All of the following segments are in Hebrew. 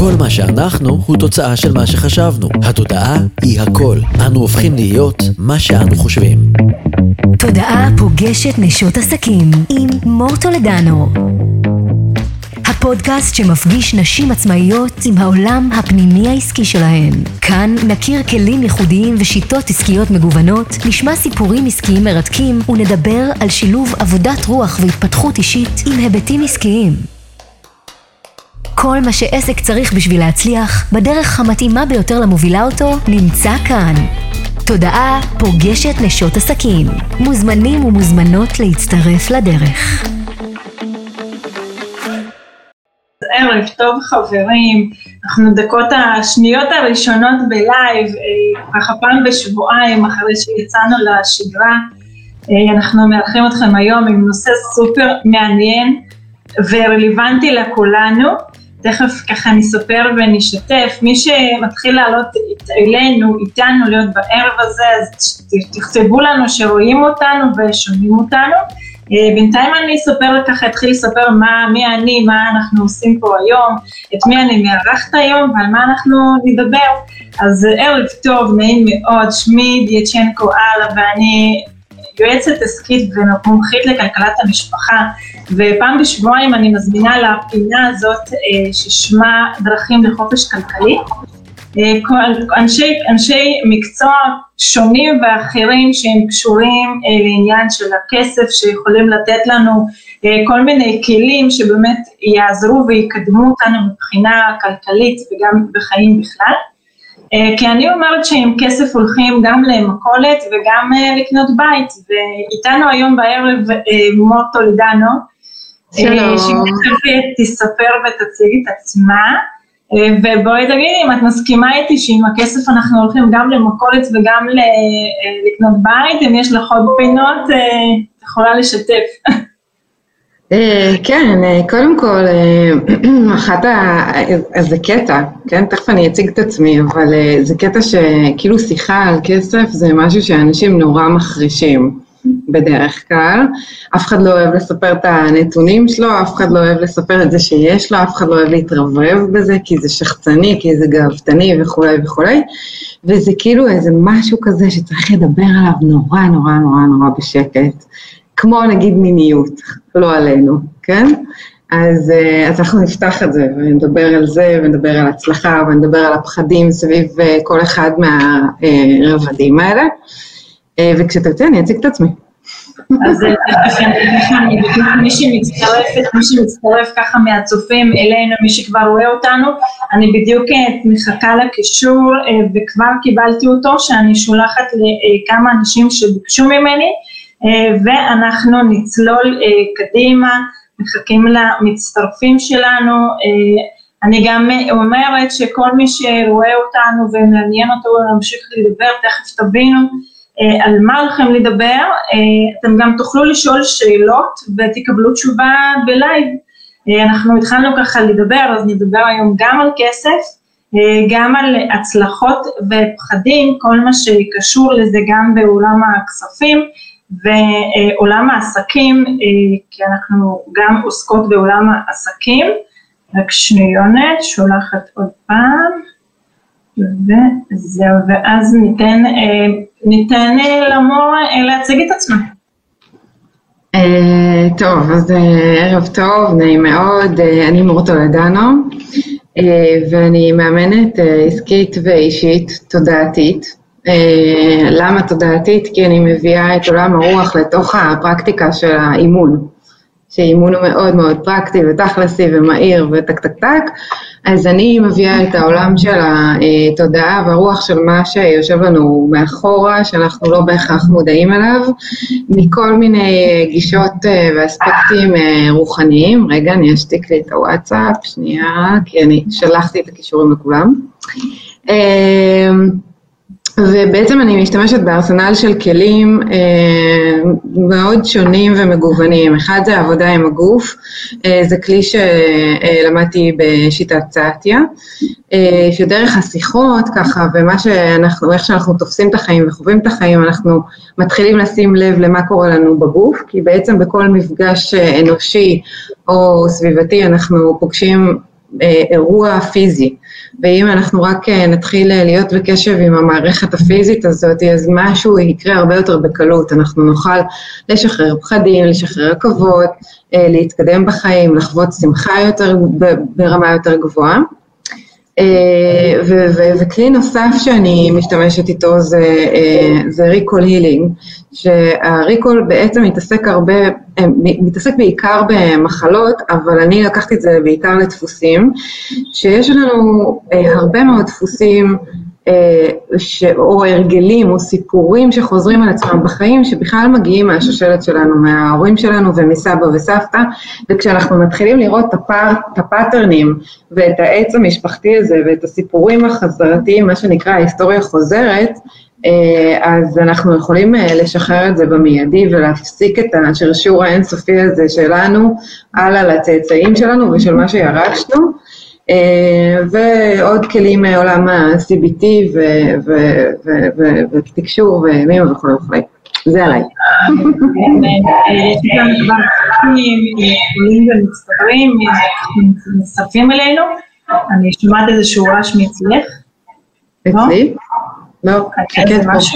כל מה שאנחנו הוא תוצאה של מה שחשבנו. התודעה היא הכל. אנו הופכים להיות מה שאנו חושבים. תודעה פוגשת נשות עסקים עם מור טולדנו. הפודקאסט שמפגיש נשים עצמאיות עם העולם הפנימי העסקי שלהן. כאן נכיר כלים ייחודיים ושיטות עסקיות מגוונות, נשמע סיפורים עסקיים מרתקים ונדבר על שילוב עבודת רוח והתפתחות אישית עם היבטים עסקיים. כל מה שעסק צריך בשביל להצליח, בדרך המתאימה ביותר למובילה אותו, נמצא כאן. תודעה פוגשת נשות עסקים. מוזמנים ומוזמנות להצטרף לדרך. ערב טוב חברים, אנחנו דקות השניות הראשונות בלייב, ככה פעם בשבועיים אחרי שיצאנו לשגרה, אנחנו מארחים אתכם היום עם נושא סופר מעניין ורלוונטי לכולנו. תכף ככה נספר ונשתף, מי שמתחיל לעלות איתנו להיות בערב הזה, אז תכתבו לנו שרואים אותנו ושומעים אותנו. בינתיים אני אתחיל לספר מי אני, מה אנחנו עושים פה היום, את מי אני מארחת היום ועל מה אנחנו נדבר. אז ערב טוב, נעים מאוד, שמי דיאצ'נקו אלה ואני יועצת עסקית ומומחית לכלכלת המשפחה, ופעם בשבועיים אני מזמינה לפינה הזאת ששמה דרכים לחופש כלכלי. אנשי מקצוע שונים ואחרים שהם קשורים לעניין של הכסף, שיכולים לתת לנו כל מיני כלים שבאמת יעזרו ויקדמו אותנו מבחינה כלכלית וגם בחיים בכלל. כי אני אומרת שעם כסף הולכים גם למכולת וגם לקנות בית, ואיתנו היום בערב מור טולדנו, שתספר ותציג את עצמה, ובואי תגידי אם את מסכימה איתי שעם הכסף אנחנו הולכים גם למכולת וגם לקנות בית, אם יש לך עוד פינות, את יכולה לשתף. כן, קודם כל, אז זה קטע, כן, תכף אני אציג את עצמי, אבל זה קטע שכאילו שיחה על כסף זה משהו שאנשים נורא מחרישים בדרך כלל, אף אחד לא אוהב לספר את הנתונים שלו, אף אחד לא אוהב לספר את זה שיש לו, אף אחד לא אוהב להתרברב בזה, כי זה שחצני, כי זה גאוותני וכו' וכו', וזה כאילו איזה משהו כזה שצריך לדבר עליו נורא נורא נורא נורא בשקט, כמו נגיד מיניות, לא עלינו, כן? אז אנחנו נפתח את זה, ונדבר על זה, ונדבר על הצלחה, ונדבר על הפחדים סביב כל אחד מהרבדים האלה, וכשתרצה אני אציג את עצמי. אז מי שמצטרף ככה מהצופים אלינו, מי שכבר רואה אותנו, אני בדיוק מחכה לקישור, וכבר קיבלתי אותו, שאני שולחת לכמה אנשים שביקשו ממני, ואנחנו נצלול קדימה, מחכים למצטרפים שלנו. אני גם אומרת שכל מי שרואה אותנו ומעניין אותו להמשיך לדבר, תכף תבינו על מה הולכים לדבר, אתם גם תוכלו לשאול שאלות ותקבלו תשובה בלייב. אנחנו התחלנו ככה לדבר, אז נדבר היום גם על כסף, גם על הצלחות ופחדים, כל מה שקשור לזה גם בעולם הכספים, ועולם העסקים, כי אנחנו גם עוסקות בעולם העסקים. רק שניונת, שולחת עוד פעם, וזהו, ואז ניתן למור להציג את עצמה. טוב, אז ערב טוב, נעים מאוד, אני מור טולדנו, ואני מאמנת עסקית ואישית תודעתית. למה תודעתית? כי אני מביאה את עולם הרוח לתוך הפרקטיקה של האימון, שאימון הוא מאוד מאוד פרקטי ותכלסי ומהיר וטק טק טק, אז אני מביאה את העולם של התודעה והרוח של מה שיושב לנו מאחורה, שאנחנו לא בהכרח מודעים אליו, מכל מיני גישות ואספקטים רוחניים. רגע, אני אשתיק לי את הוואטסאפ, שנייה, כי אני שלחתי את הקישורים לכולם. ובעצם אני משתמשת בארסנל של כלים מאוד שונים ומגוונים. אחד זה העבודה עם הגוף, זה כלי שלמדתי בשיטת צעתיה, שדרך השיחות ככה, איך שאנחנו תופסים את החיים וחווים את החיים, אנחנו מתחילים לשים לב למה קורה לנו בגוף, כי בעצם בכל מפגש אנושי או סביבתי אנחנו פוגשים אירוע פיזי, ואם אנחנו רק נתחיל להיות בקשב עם המערכת הפיזית הזאת, אז משהו יקרה הרבה יותר בקלות, אנחנו נוכל לשחרר פחדים, לשחרר עכבות, להתקדם בחיים, לחוות שמחה יותר ברמה יותר גבוהה. וכלי נוסף שאני משתמשת איתו זה ריקול הילינג, שהריקול בעצם מתעסק בעיקר במחלות, אבל אני לקחתי את זה בעיקר לדפוסים, שיש לנו הרבה מאוד דפוסים, או הרגלים או סיפורים שחוזרים על עצמם בחיים, שבכלל מגיעים מהשושלת שלנו, מההורים שלנו ומסבא וסבתא, וכשאנחנו מתחילים לראות את הפאטרנים ואת העץ המשפחתי הזה ואת הסיפורים החזרתיים, מה שנקרא ההיסטוריה חוזרת, אז אנחנו יכולים לשחרר את זה במיידי ולהפסיק את השרשור האינסופי הזה שלנו על הצאצאים שלנו ושל מה שירשנו. ועוד כלים מעולם ה-CBT ותקשור ומימה וכו' וכו'. זה עליי. יש גם כבר עולים ומצטברים, מצטרפים אלינו. אני שומעת איזשהו רעש מאצלך. אצלי? לא, שקט משהו.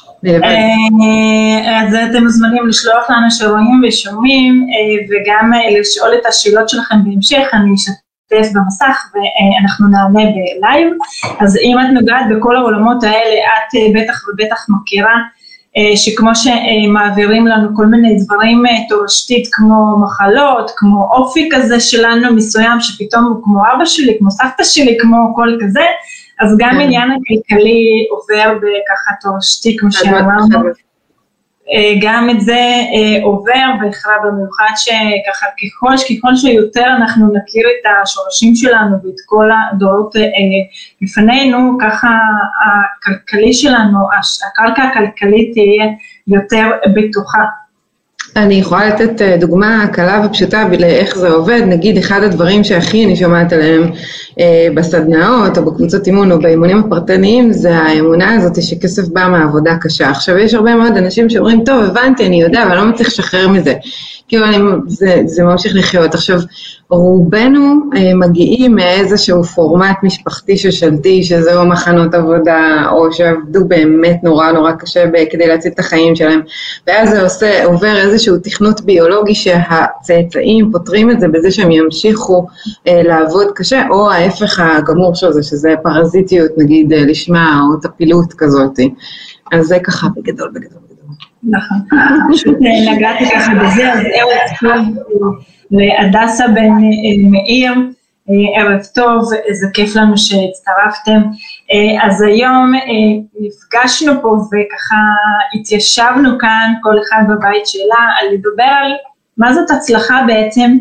אז אתם מוזמנים לשלוח לנו שרואים ושומעים, וגם לשאול את השאלות שלכם בהמשך. אני אשתף במסך ואנחנו נענה בלייב. אז אם את נוגעת בכל העולמות האלה, את בטח ובטח מכירה שכמו שמעבירים לנו כל מיני דברים תורשתית כמו מחלות, כמו אופי כזה שלנו מסוים שפתאום הוא כמו אבא שלי, כמו סבתא שלי, כמו כל כזה, אז גם עניין הכלכלי עובר בככה תורשתי כמו שאמרנו, גם את זה עובר בהכרח במיוחד שככה ככל שיותר אנחנו נכיר את השורשים שלנו ואת כל הדורות לפנינו, ככה הכלכלי שלנו, הקרקע הכלכלית תהיה יותר בטוחה. אני יכולה לתת דוגמה קלה ופשוטה לאיך זה עובד. נגיד אחד הדברים שהכי אני שומעת עליהם בסדנאות או בקבוצות אימון או באימונים הפרטניים, זה האמונה הזאת שכסף בא מהעבודה קשה. עכשיו יש הרבה מאוד אנשים שאומרים, טוב הבנתי, אני יודע, אבל לא מצליח לשחרר מזה. כאילו זה ממשיך לחיות. עכשיו רובנו מגיעים מאיזשהו פורמט משפחתי ששלטי, שזהו מחנות עבודה, או שעבדו באמת נורא נורא קשה כדי להציל את החיים שלהם, ואז זה עובר איזשהו תכנות ביולוגי שהצאצאים פותרים את זה בזה שהם ימשיכו לעבוד קשה, או ההפך הגמור של זה, שזה פרזיטיות נגיד לשמה, או טפילות כזאת. אז זה ככה בגדול. נכון, פשוט נגעתי ככה בזה, אז ערב טוב להדסה בן מאיר, ערב טוב, איזה כיף לנו שהצטרפתם. אז היום נפגשנו פה וככה התיישבנו כאן, כל אחד בבית שלה, על לדבר על מה זאת הצלחה בעצם,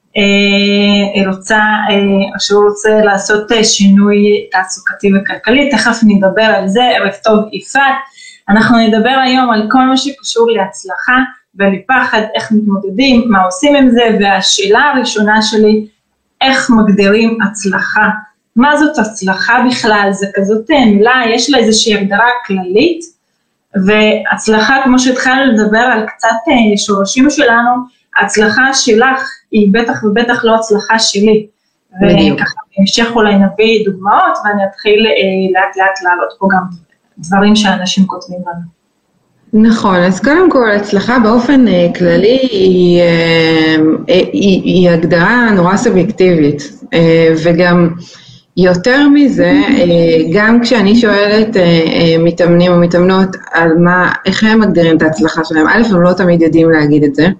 שהוא רוצה לעשות שינוי תעסוקתי וכלכלי, תכף נדבר על זה. ערב טוב יפעת. אנחנו נדבר היום על כל מה שקשור להצלחה ולפחד, איך מתמודדים, מה עושים עם זה, והשאלה הראשונה שלי, איך מגדירים הצלחה? מה זאת הצלחה בכלל? זה כזאת מילה, יש לה איזושהי הגדרה כללית, והצלחה, כמו שהתחלנו לדבר על קצת שורשים שלנו, ההצלחה שלך היא בטח ובטח לא הצלחה שלי. וככה בהמשך אולי נביא דוגמאות, ואני אתחיל לאט לאט לעלות פה גם דברים שאנשים כותבים לנו. נכון, אז קודם כל, הצלחה באופן כללי היא הגדרה נורא סובייקטיבית, וגם יותר מזה, גם כשאני שואלת מתאמנים או מתאמנות על איך הם מגדירים את ההצלחה שלהם, א', הם לא תמיד יודעים להגיד את זה,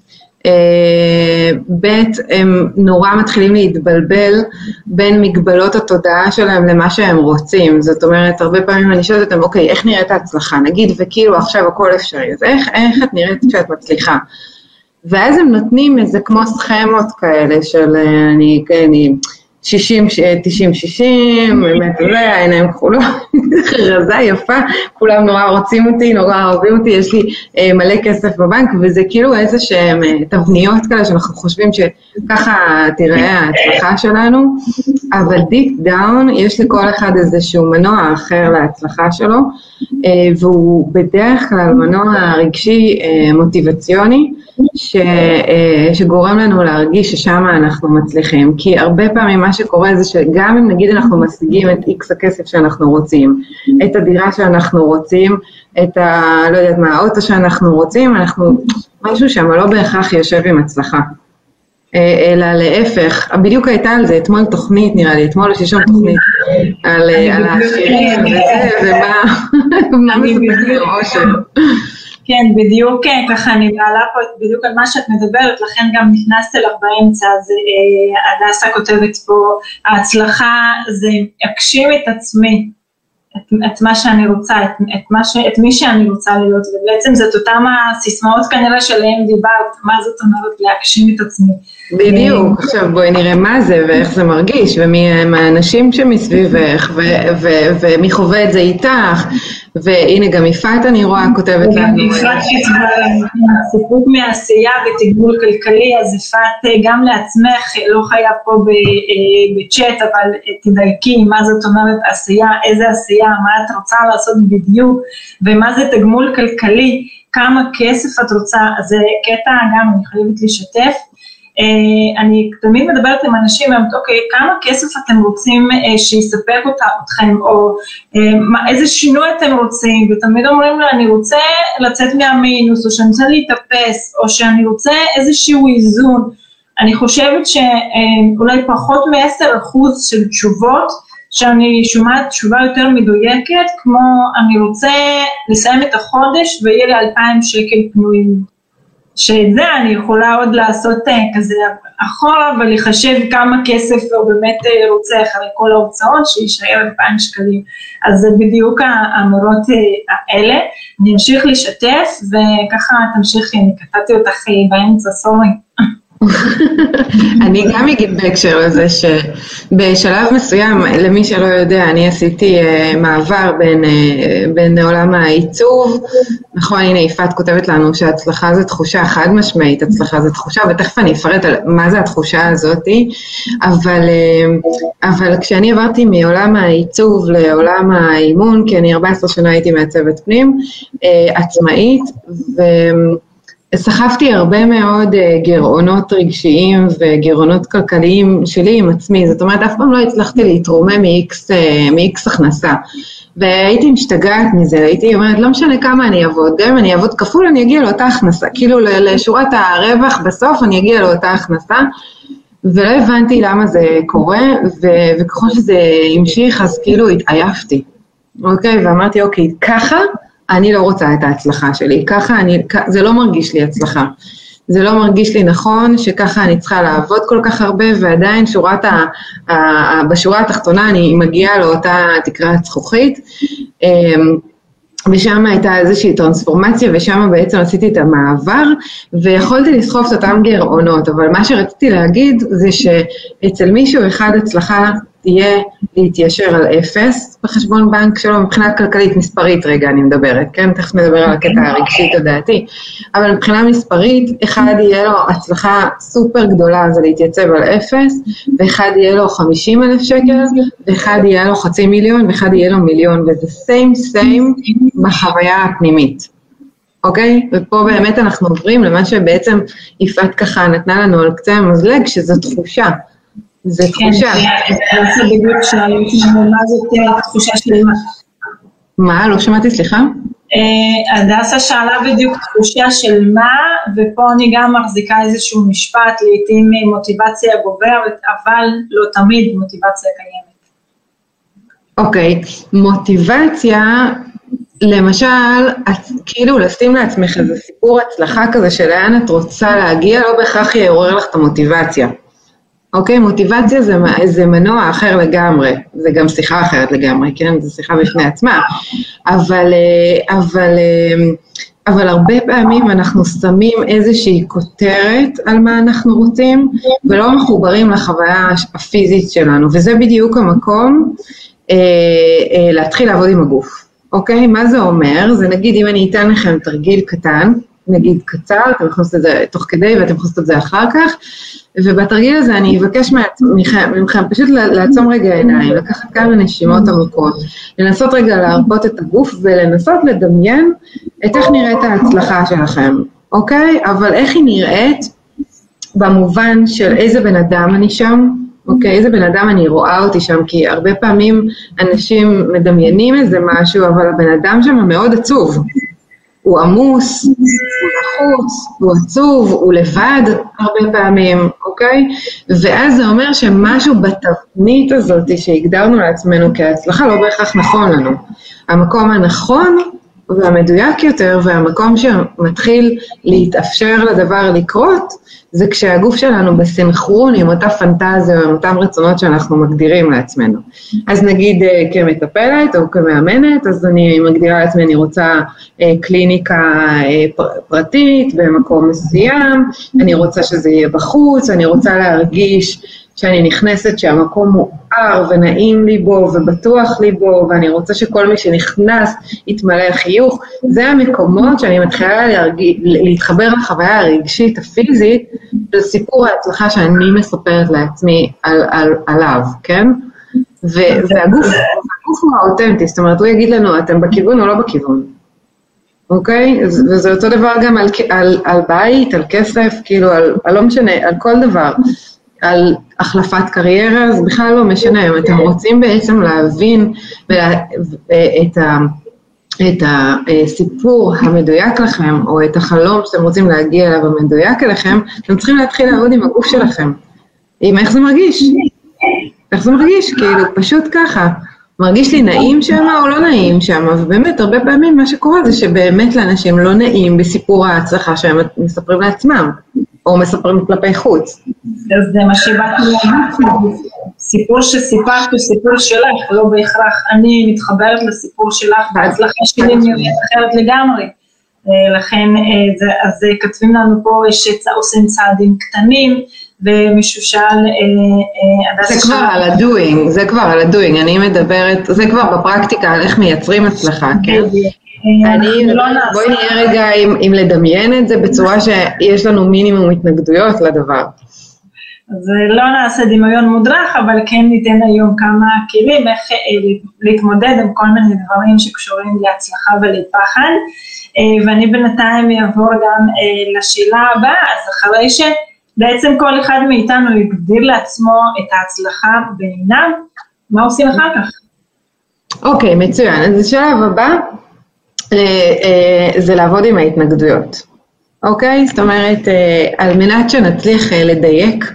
ב' הם נורא מתחילים להתבלבל בין מגבלות התודעה שלהם למה שהם רוצים. זאת אומרת, הרבה פעמים אני שואלת אותם, אוקיי, איך נראית ההצלחה? נגיד, וכאילו עכשיו הכל אפשרי, אז איך את נראית כשאת מצליחה? ואז הם נותנים איזה כמו סכמות כאלה של אני 60, 90, 60, באמת זה, העיניים כחולות, רזה יפה, כולם נורא רוצים אותי, נורא אוהבים אותי, יש לי מלא כסף בבנק, וזה כאילו איזה שהן תבניות כאלה שאנחנו חושבים שככה תראה ההצלחה שלנו, אבל deep down יש לכל אחד איזשהו מנוע אחר להצלחה שלו, והוא בדרך כלל מנוע רגשי מוטיבציוני, שגורם לנו להרגיש ששם אנחנו מצליחים, כי הרבה פעמים מה שקורה זה שגם אם נגיד אנחנו משיגים את X הכסף שאנחנו רוצים, את הדירה שאנחנו רוצים, את לא יודעת מה, האוטו שאנחנו רוצים, משהו שם לא בהכרח יושב עם הצלחה. אלא להפך, בדיוק הייתה על זה, אתמול תוכנית נראה לי, אתמול שישון תוכנית על העשירים וזה, ומה מספר אושר. כן, בדיוק ככה אני מעלה פה בדיוק על מה שאת מדברת, לכן גם נכנסת אליו באמצע, אז הדסה כותבת פה, ההצלחה זה אגשים את עצמי, את מה שאני רוצה, את מי שאני רוצה להיות, ובעצם זאת אותם הסיסמאות כנראה שלהם דיברת, מה זאת אומרת להגשים את עצמי. בדיוק, עכשיו בואי נראה מה זה ואיך זה מרגיש, ומי הם האנשים שמסביבך, ומי חווה את זה איתך, והנה גם יפעת אני רואה כותבת לנו. גם יפעת סיפוק מעשייה ותגמול כלכלי, אז יפעת גם לעצמך, לא חיה פה בצ'אט, אבל תדייקי מה זאת אומרת עשייה, איזה עשייה, מה את רוצה לעשות בדיוק, ומה זה תגמול כלכלי, כמה כסף את רוצה, אז זה קטע גם אני חייבת לשתף, אני תמיד מדברת עם אנשים, אוקיי, כמה כסף אתם רוצים שיספק אתכם, או איזה שינוי אתם רוצים, ותמיד אומרים לה, אני רוצה לצאת מהמינוס, או שאני רוצה להתאפס, או שאני רוצה איזשהו איזון. אני חושבת שאולי פחות מ10% של תשובות, שאני שומעת תשובה יותר מדויקת, כמו אני רוצה לסיים את החודש, ויהיה לי 2,000 שקל פנויים. שאת זה אני יכולה עוד לעשות כזה אחורה, ולחשב כמה כסף הוא באמת רוצה אחרי כל ההוצאות, שישאר 2,000 שקלים. אז זה בדיוק האמורות האלה. אני אמשיך לשתף, וככה תמשיכי, אני קטעתי אותך באמצע, סורי. אני גם אגיד בהקשר לזה שבשלב מסוים, למי שלא יודע, אני עשיתי מעבר בין עולם העיצוב, נכון, הנה יפעת כותבת לנו שההצלחה זה תחושה חד משמעית, הצלחה זה תחושה, ותכף אני אפרט על מה זה התחושה הזאת, אבל כשאני עברתי מעולם העיצוב לעולם האימון, כי אני 14 שנה הייתי מעצבת פנים, עצמאית, סחפתי הרבה מאוד גירעונות רגשיים וגירעונות כלכליים שלי עם עצמי, זאת אומרת, אף פעם לא הצלחתי להתרומם מ-X הכנסה, והייתי משתגעת מזה, הייתי אומרת, לא משנה כמה אני אעבוד, גם אם אני אעבוד כפול, אני אגיע לאותה הכנסה, כאילו לשורת הרווח בסוף אני אגיע לאותה הכנסה, ולא הבנתי למה זה קורה, וככל שזה המשיך, אז כאילו התעייפתי, אוקיי, ואמרתי, אוקיי, ככה, אני לא רוצה את ההצלחה שלי, זה לא מרגיש לי הצלחה, זה לא מרגיש לי נכון שככה אני צריכה לעבוד כל כך הרבה, ועדיין בשורה התחתונה אני מגיעה לאותה תקרת זכוכית, ושם הייתה איזושהי טרנספורמציה, ושם בעצם עשיתי את המעבר, ויכולתי לסחוף את אותם גירעונות, אבל מה שרציתי להגיד זה שאצל מישהו אחד הצלחה תהיה להתיישר על 0 בחשבון בנק שלו, מבחינה כלכלית מספרית רגע אני מדברת, כן? תכף נדבר על הקטע הרגשית הדעתי, אבל מבחינה מספרית, אחד יהיה לו הצלחה סופר גדולה, זה להתייצב על 0, ואחד יהיה לו 50,000 שקל, ואחד יהיה לו 500,000, ואחד יהיה לו 1,000,000, וזה same בחוויה הפנימית. אוקיי? ופה באמת אנחנו עוברים למה שבעצם יפעת ככה נתנה לנו על קצה המזלג, שזו תחושה. זה תחושה. כן, זה בדיוק מה זאת תחושה של מה? מה? לא שמעתי, סליחה? הדסה שאלה בדיוק תחושה של מה, ופה אני גם מחזיקה איזשהו משפט, לעתים מוטיבציה גוברת, אבל לא תמיד מוטיבציה קיימת. אוקיי, מוטיבציה, למשל, כאילו לשים לעצמך איזה סיפור הצלחה כזה שלאן את רוצה להגיע, לא בהכרח יעורר לך את המוטיבציה. אוקיי, מוטיבציה זה מנוע אחר לגמרי, זה גם שיחה אחרת לגמרי, כן? זה שיחה בפני עצמה, אבל הרבה פעמים אנחנו שמים איזושהי כותרת על מה אנחנו רוצים, ולא מחוברים לחוויה הפיזית שלנו, וזה בדיוק המקום להתחיל לעבוד עם הגוף. אוקיי, מה זה אומר? זה נגיד אם אני אתן לכם תרגיל קטן, נגיד קצר, אתם יכולים לעשות את זה תוך כדי ואתם יכולים לעשות את זה אחר כך, ובתרגיל הזה אני אבקש מכם פשוט לעצום רגע עיניים, לקחת כמה נשימות עמוקות, לנסות רגע להרפות את הגוף ולנסות לדמיין את איך נראית ההצלחה שלכם, אוקיי? אבל איך היא נראית במובן של איזה בן אדם אני שם, אוקיי? איזה בן אדם אני רואה אותי שם, כי הרבה פעמים אנשים מדמיינים איזה משהו, אבל הבן אדם שם מאוד עצוב. הוא עמוס, הוא לחוץ, הוא עצוב, הוא לבד הרבה פעמים, אוקיי? ואז זה אומר שמשהו בתבנית הזאת שהגדרנו לעצמנו כהצלחה לא בהכרח נכון לנו. המקום הנכון והמדויק יותר, והמקום שמתחיל להתאפשר לדבר לקרות, זה כשהגוף שלנו בסנכרון עם אותה פנטזיה, עם אותם רצונות שאנחנו מגדירים לעצמנו. אז נגיד כמטפלת או כמאמנת, אז אני מגדירה לעצמי, אני רוצה קליניקה פרטית במקום מסוים, אני רוצה שזה יהיה בחוץ, אני רוצה להרגיש שאני נכנסת שהמקום מואר ונעים לי בו ובטוח לי בו, ואני רוצה שכל מי שנכנס יתמלא חיוך. זה המקומות שאני מתחילה להתחבר לחוויה הרגשית הפיזית, של סיפור ההצלחה שאני מספרת לעצמי עליו, כן? והגוף הוא האותנטי, זאת אומרת, הוא יגיד לנו, אתם בכיוון או לא בכיוון, אוקיי? וזה אותו דבר גם על בית, על כסף, כאילו, על לא משנה, על כל דבר. על החלפת קריירה, זה בכלל לא משנה, אם אתם רוצים בעצם להבין את הסיפור המדויק לכם, או את החלום שאתם רוצים להגיע אליו המדויק אליכם, אתם צריכים להתחיל לעבוד עם הגוף שלכם, עם איך זה מרגיש, איך זה מרגיש, כאילו פשוט ככה, מרגיש לי נעים שם או לא נעים שם, ובאמת הרבה פעמים מה שקורה זה שבאמת לאנשים לא נעים בסיפור ההצלחה שהם מספרים לעצמם, או מספרים כלפי חוץ. אז זה מה שבאתי להגיד, סיפור שסיפרת הוא סיפור שלך, לא בהכרח אני מתחברת לסיפור שלך, וההצלחה שלי נראית אחרת לגמרי. לכן, אז כתבים לנו פה שעושים צעדים קטנים, ומישהו שאל, זה כבר על הדוינג, זה כבר על הדוינג, אני מדברת, זה כבר בפרקטיקה על איך מייצרים הצלחה, כן? בואי נהיה רגע עם לדמיין את זה בצורה שיש לנו מינימום התנגדויות לדבר. אז לא נעשה דמיון מודרך, אבל כן ניתן היום כמה כלים איך להתמודד עם כל מיני דברים שקשורים להצלחה ולפחד, ואני בינתיים אעבור גם לשאלה הבאה, אז אחרי שבעצם כל אחד מאיתנו יגדיר לעצמו את ההצלחה בעיניו, מה עושים אחר כך? אוקיי, מצוין, אז השלב הבא, זה לעבוד עם ההתנגדויות, אוקיי? זאת אומרת, על מנת שנצליח לדייק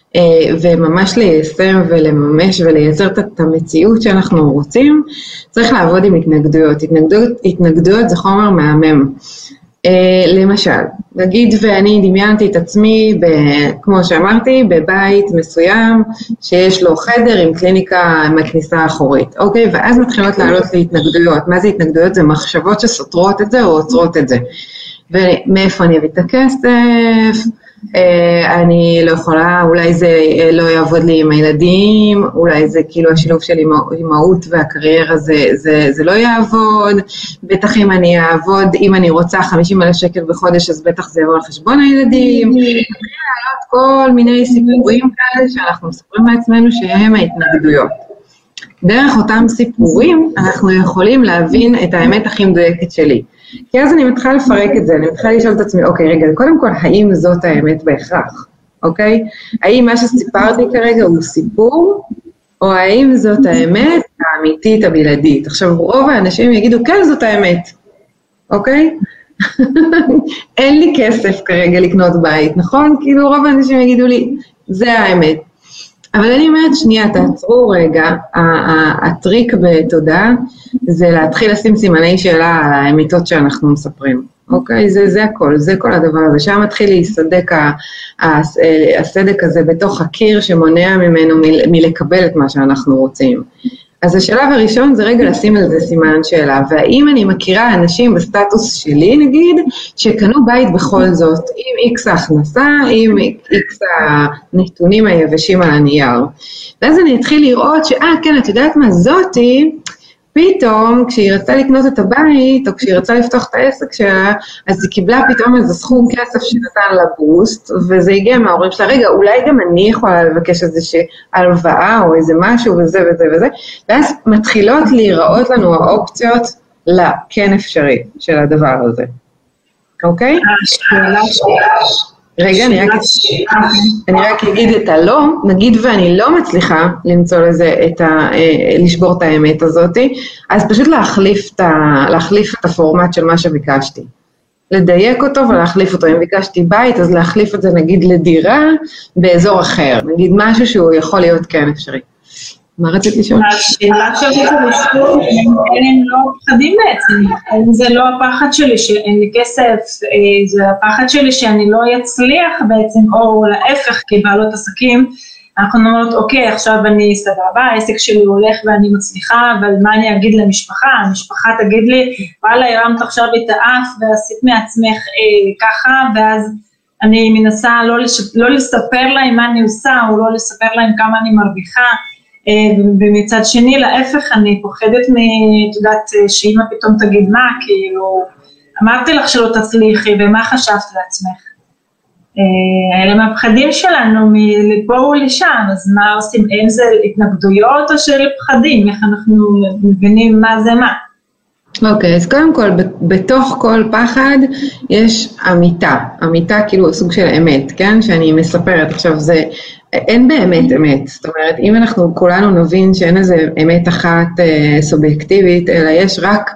וממש ליישם ולממש ולייצר את המציאות שאנחנו רוצים, צריך לעבוד עם התנגדויות. התנגדויות זה חומר מהמם. למשל, נגיד ואני דמיינתי את עצמי, כמו שאמרתי, בבית מסוים שיש לו חדר עם קליניקה מהכניסה האחורית, אוקיי? ואז מתחילות לעלות לי התנגדויות. מה זה התנגדויות? זה מחשבות שסותרות את זה או עוצרות את זה. ומאיפה אני אביא את הכסף, אני לא יכולה, אולי זה לא יעבוד לי עם הילדים, אולי זה כאילו השילוב של אימהות והקריירה זה לא יעבוד, בטח אם אני אעבוד, אם אני רוצה 50,000 שקל בחודש, אז בטח זה יבוא על חשבון הילדים, מתחיל לעלות כל מיני סיפורים כאלה שאנחנו מספרים לעצמנו שהם ההתנגדויות. דרך אותם סיפורים אנחנו יכולים להבין את האמת הכי מדויקת שלי. כי אז אני מתחילה לפרק את זה, אני מתחילה לשאול את עצמי, אוקיי, רגע, קודם כל, האם זאת האמת בהכרח, אוקיי? האם מה שסיפרתי כרגע הוא סיפור, או האם זאת האמת האמיתית הבלעדית? עכשיו, רוב האנשים יגידו, כן, זאת האמת, אוקיי? אין לי כסף כרגע לקנות בית, נכון? כאילו, רוב האנשים יגידו לי, זה האמת. אבל אני אומרת, שנייה, תעצרו רגע, הטריק בתודעה זה להתחיל לשים סימני שאלה על האמיתות שאנחנו מספרים, אוקיי? זה הכל, זה כל הדבר הזה, שם מתחיל להיסדק הסדק הזה בתוך הקיר שמונע ממנו מלקבל את מה שאנחנו רוצים. אז השלב הראשון זה רגע לשים על זה סימן שאלה, והאם אני מכירה אנשים בסטטוס שלי נגיד, שקנו בית בכל זאת, עם X ההכנסה, עם X הנתונים היבשים על הנייר. ואז אני אתחיל לראות כן, את יודעת מה זאתי, פתאום כשהיא רצתה לקנות את הבית, או כשהיא רצתה לפתוח את העסק שלה, אז היא קיבלה פתאום איזה סכום כסף שנתן לה בוסט, וזה הגיע מההורים שלה, רגע, אולי גם אני יכולה לבקש איזושהי הלוואה, או איזה משהו וזה וזה וזה, ואז מתחילות להיראות לנו האופציות לכן אפשרי של הדבר הזה. אוקיי? רגע, אני רק אגיד את הלא, נגיד ואני לא מצליחה למצוא לזה לשבור את האמת הזאת, אז פשוט להחליף את הפורמט של מה שביקשתי. לדייק אותו ולהחליף אותו. אם ביקשתי בית, אז להחליף את זה נגיד לדירה באזור אחר. נגיד משהו שהוא יכול להיות כן אפשרי. מה רצית לשאול? השאלה שרציתי לשאול, הם לא פחדים בעצם. זה לא הפחד שלי שאין לי כסף, זה הפחד שלי שאני לא אצליח בעצם, או להפך כבעלות עסקים. אנחנו אומרות, אוקיי, עכשיו אני סבבה, העסק שלי הולך ואני מצליחה, אבל מה אני אגיד למשפחה? המשפחה תגיד לי, וואלה, הרמת עכשיו את האף ועשית מעצמך ככה, ואז אני מנסה לא לספר להם מה אני עושה, או לא לספר להם כמה אני מרוויחה, ומצד שני, להפך, אני פוחדת מתודעת שאמא פתאום תגיד מה, כאילו, אמרתי לך שלא תצליחי, ומה חשבת לעצמך? אלה מהפחדים שלנו מלפה ולשם, אז מה עושים? אין זה התנגדויות או של פחדים? איך אנחנו מבינים מה זה מה? אוקיי, אז קודם כל, בתוך כל פחד יש אמיתה. אמיתה כאילו סוג של אמת, כן? שאני מספרת. עכשיו זה, אין באמת אמת. זאת אומרת, אם אנחנו כולנו נבין שאין איזה אמת אחת סובייקטיבית, אלא יש רק,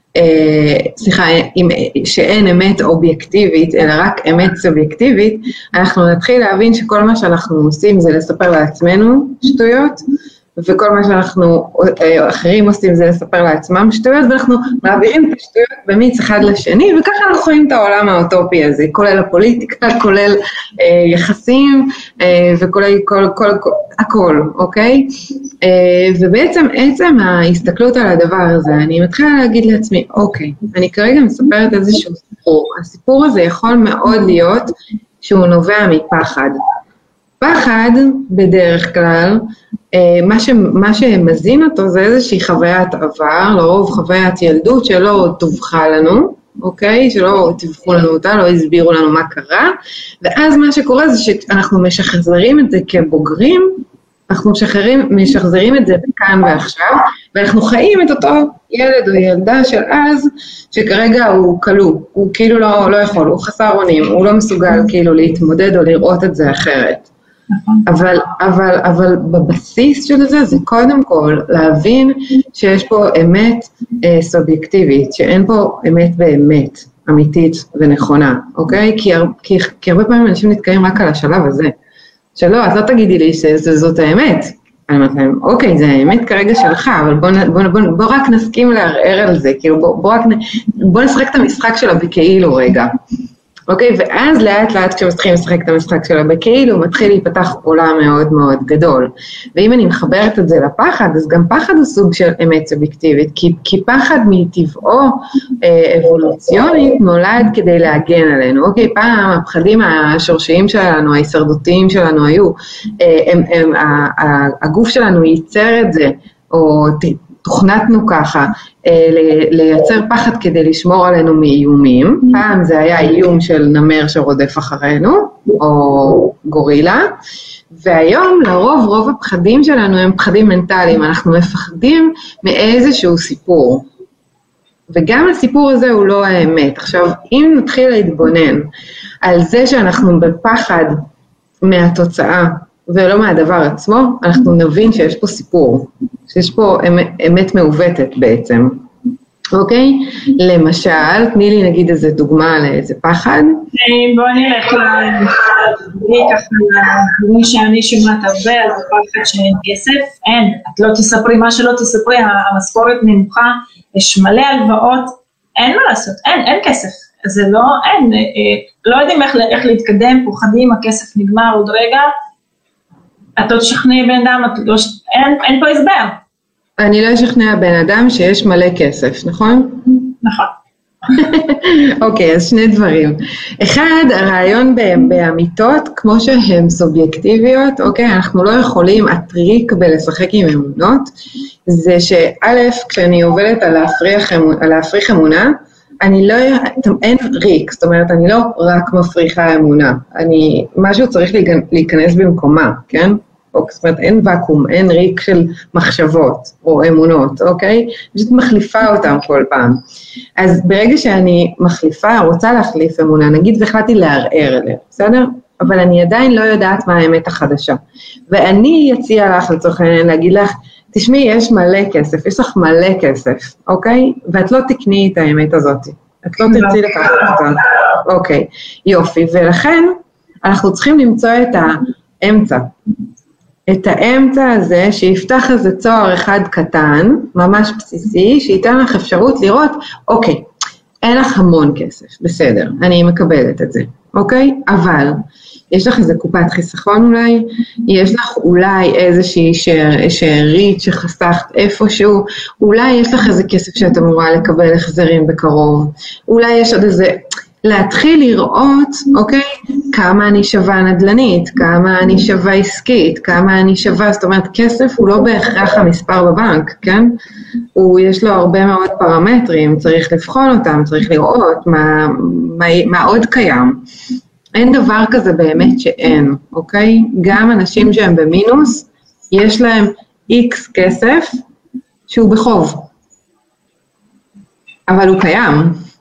שאין אמת אובייקטיבית, אלא רק אמת סובייקטיבית, אנחנו נתחיל להבין שכל מה שאנחנו עושים זה לספר לעצמנו שטויות, וכל מה שאנחנו אחרים עושים זה לספר לעצמם שטויות, ואנחנו מעבירים את השטויות במיץ אחד לשני, וככה אנחנו חיים את העולם האוטופי הזה, כולל הפוליטיקה, כולל יחסים, וכולל הכל, אוקיי? ובעצם עצם ההסתכלות על הדבר הזה, אני מתחילה להגיד לעצמי, אוקיי, אני כרגע מספרת איזשהו סיפור, הסיפור הזה יכול מאוד להיות שהוא נובע מפחד. פחד, בדרך כלל, מה שמזין אותו זה איזושהי חוויית עבר, לרוב חוויית ילדות שלא תובחה לנו, אוקיי? שלא תבחו לנו אותה, לא הסבירו לנו מה קרה, ואז מה שקורה זה שאנחנו משחזרים את זה כבוגרים, אנחנו משחזרים את זה כאן ועכשיו, ואנחנו חיים את אותו ילד או ילדה של אז, שכרגע הוא כלוא, הוא כאילו לא יכול, הוא חסר אונים, הוא לא מסוגל כאילו להתמודד או לראות את זה אחרת. אבל בבסיס של זה קודם כל להבין שיש פה אמת סובייקטיבית, שאין פה אמת באמת, אמיתית ונכונה, אוקיי? כי הרבה פעמים אנשים נתקעים רק על השלב הזה, שלא, את לא תגידי לי שזאת האמת, אני אומרת להם, אוקיי, זה האמת כרגע שלך, אבל בוא רק נסכים לערער על זה, כאילו בוא נשחק את המשחק שלה בכאילו רגע. אוקיי, ואז לאט לאט כשמתחילים לשחק את המשחק שלו בכאילו, מתחיל להיפתח עולם מאוד מאוד גדול. ואם אני מחברת את זה לפחד, אז גם פחד הוא סוג של אמת סובייקטיבית, כי פחד מטבעו אבולוציונית נולד כדי להגן עלינו. אוקיי, פעם הפחדים השורשיים שלנו, ההישרדותיים שלנו היו, הגוף שלנו ייצר את זה, או תוכנתנו ככה, לייצר פחד כדי לשמור עלינו מאיומים. פעם זה היה איום של נמר שרודף אחרינו, או גורילה, והיום לרוב רוב הפחדים שלנו הם פחדים מנטליים, אנחנו מפחדים מאיזשהו סיפור. וגם הסיפור הזה הוא לא האמת. עכשיו, אם נתחיל להתבונן על זה שאנחנו בפחד מהתוצאה, ולא מהדבר עצמו, אנחנו נבין שיש פה סיפור, שיש פה אמת מעוותת בעצם, אוקיי? למשל, תני לי נגיד איזה דוגמה לאיזה פחד. בואי נלך למי שאני שומעת הרבה, על הפחד שאין כסף, אין, את לא תספרי מה שלא תספרי, המשכורת נמוכה, יש מלא הלוואות, אין מה לעשות, אין כסף, זה לא, אין, לא יודעים איך להתקדם, פוחדים, הכסף נגמר עוד רגע, את לא תשכנעי בן אדם, אין פה הסבר. אני לא אשכנע בן אדם שיש מלא כסף, נכון? נכון. אוקיי, אז שני דברים. אחד, הרעיון באמיתות, כמו שהן סובייקטיביות, אוקיי, אנחנו לא יכולים, הטריק בלשחק עם אמונות, זה שא', כשאני עובדת על להפריך אמונה, אין ריק, זאת אומרת, אני לא רק מפריחה אמונה, משהו צריך להיכנס במקומה, כן? לדפוק, זאת אומרת אין וקום, אין ריק של מחשבות או אמונות, אוקיי? פשוט מחליפה אותם כל פעם. אז ברגע שאני מחליפה, רוצה להחליף אמונה, נגיד והחלטתי לערער אליה, בסדר? אבל אני עדיין לא יודעת מה האמת החדשה. ואני אציע לך לצורך העניין להגיד לך, תשמעי, יש מלא כסף, יש לך מלא כסף, אוקיי? ואת לא תקני את האמת הזאת. את לא תרצי לקחת אותה. אוקיי, יופי. ולכן אנחנו צריכים למצוא את האמצע. את האמצע הזה שיפתח איזה צוהר אחד קטן, ממש בסיסי, שייתן לך אפשרות לראות, אוקיי, אין לך המון כסף, בסדר, אני מקבלת את זה, אוקיי? אבל יש לך איזה קופת חיסכון אולי, יש לך אולי איזושהי שארית שחסכת איפשהו, אולי יש לך איזה כסף שאת אמורה לקבל החזרים בקרוב, אולי יש עוד איזה, להתחיל לראות, אוקיי, כמה אני שווה נדלנית, כמה אני שווה עסקית, כמה אני שווה, זאת אומרת, כסף הוא לא בהכרח המספר בבנק, כן? יש לו הרבה מאוד פרמטרים, צריך לבחון אותם, צריך לראות מה עוד קיים. אין דבר כזה באמת שאין, אוקיי? גם אנשים שהם במינוס, יש להם X כסף שהוא בחוב, אבל הוא קיים.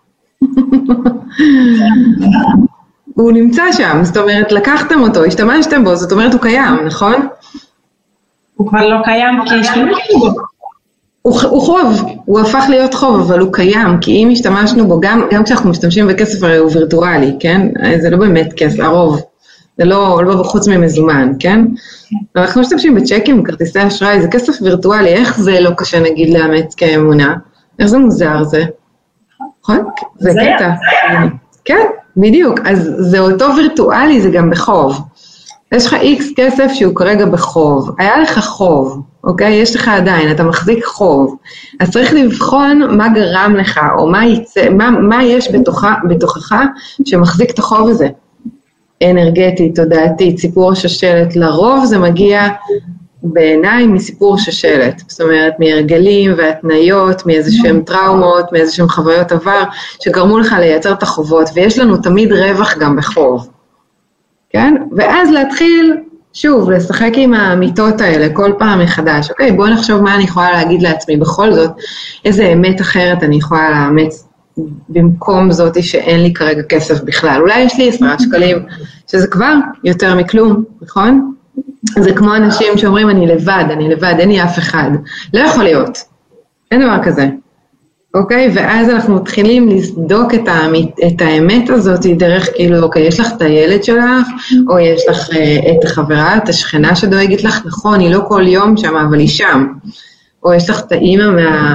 הוא נמצא שם, זאת אומרת, לקחתם אותו, השתמשתם בו, זאת אומרת, הוא קיים, נכון? הוא כבר לא קיים כי השתמשנו בו. הוא חוב, הוא הפך להיות חוב, אבל הוא קיים, כי אם השתמשנו בו, גם כשאנחנו משתמשים בכסף הרי הוא וירטואלי, כן? זה לא באמת כסף, הרוב, זה לא חוץ ממזומן, כן? אנחנו משתמשים בצ'קים, כרטיסי אשראי, זה כסף וירטואלי, איך זה לא קשה נגיד לאמץ כאמונה? איך זה מוזר זה? נכון? זה קטע. כן, בדיוק, אז זה אותו וירטואלי, זה גם בחוב. יש לך X כסף שהוא כרגע בחוב, היה לך חוב, אוקיי? יש לך עדיין, אתה מחזיק חוב, אז צריך לבחון מה גרם לך, או מה יש בתוכך שמחזיק את החוב הזה. אנרגטית, תודעתית, סיפור השושלת, לרוב זה מגיע בעיניי מסיפור שושלת, זאת אומרת, מהרגלים והתניות, מאיזשהם טראומות, מאיזשהם חוויות עבר, שגרמו לך לייצר את החובות, ויש לנו תמיד רווח גם בחוב. כן? ואז להתחיל, שוב, לשחק עם האמיתות האלה כל פעם מחדש. אוקיי, בואו נחשוב מה אני יכולה להגיד לעצמי בכל זאת, איזה אמת אחרת אני יכולה לאמץ במקום זאתי שאין לי כרגע כסף בכלל. אולי יש לי 10 שקלים, שזה כבר יותר מכלום, נכון? זה כמו אנשים שאומרים, אני לבד, אין לי אף אחד. לא יכול להיות. אין דבר כזה. אוקיי? ואז אנחנו מתחילים לסדוק את האמת הזאת דרך כאילו, אוקיי, יש לך את הילד שלך, או יש לך את החברה, את השכנה שדואגת לך, נכון, היא לא כל יום שם, אבל היא שם. או יש לך את האמא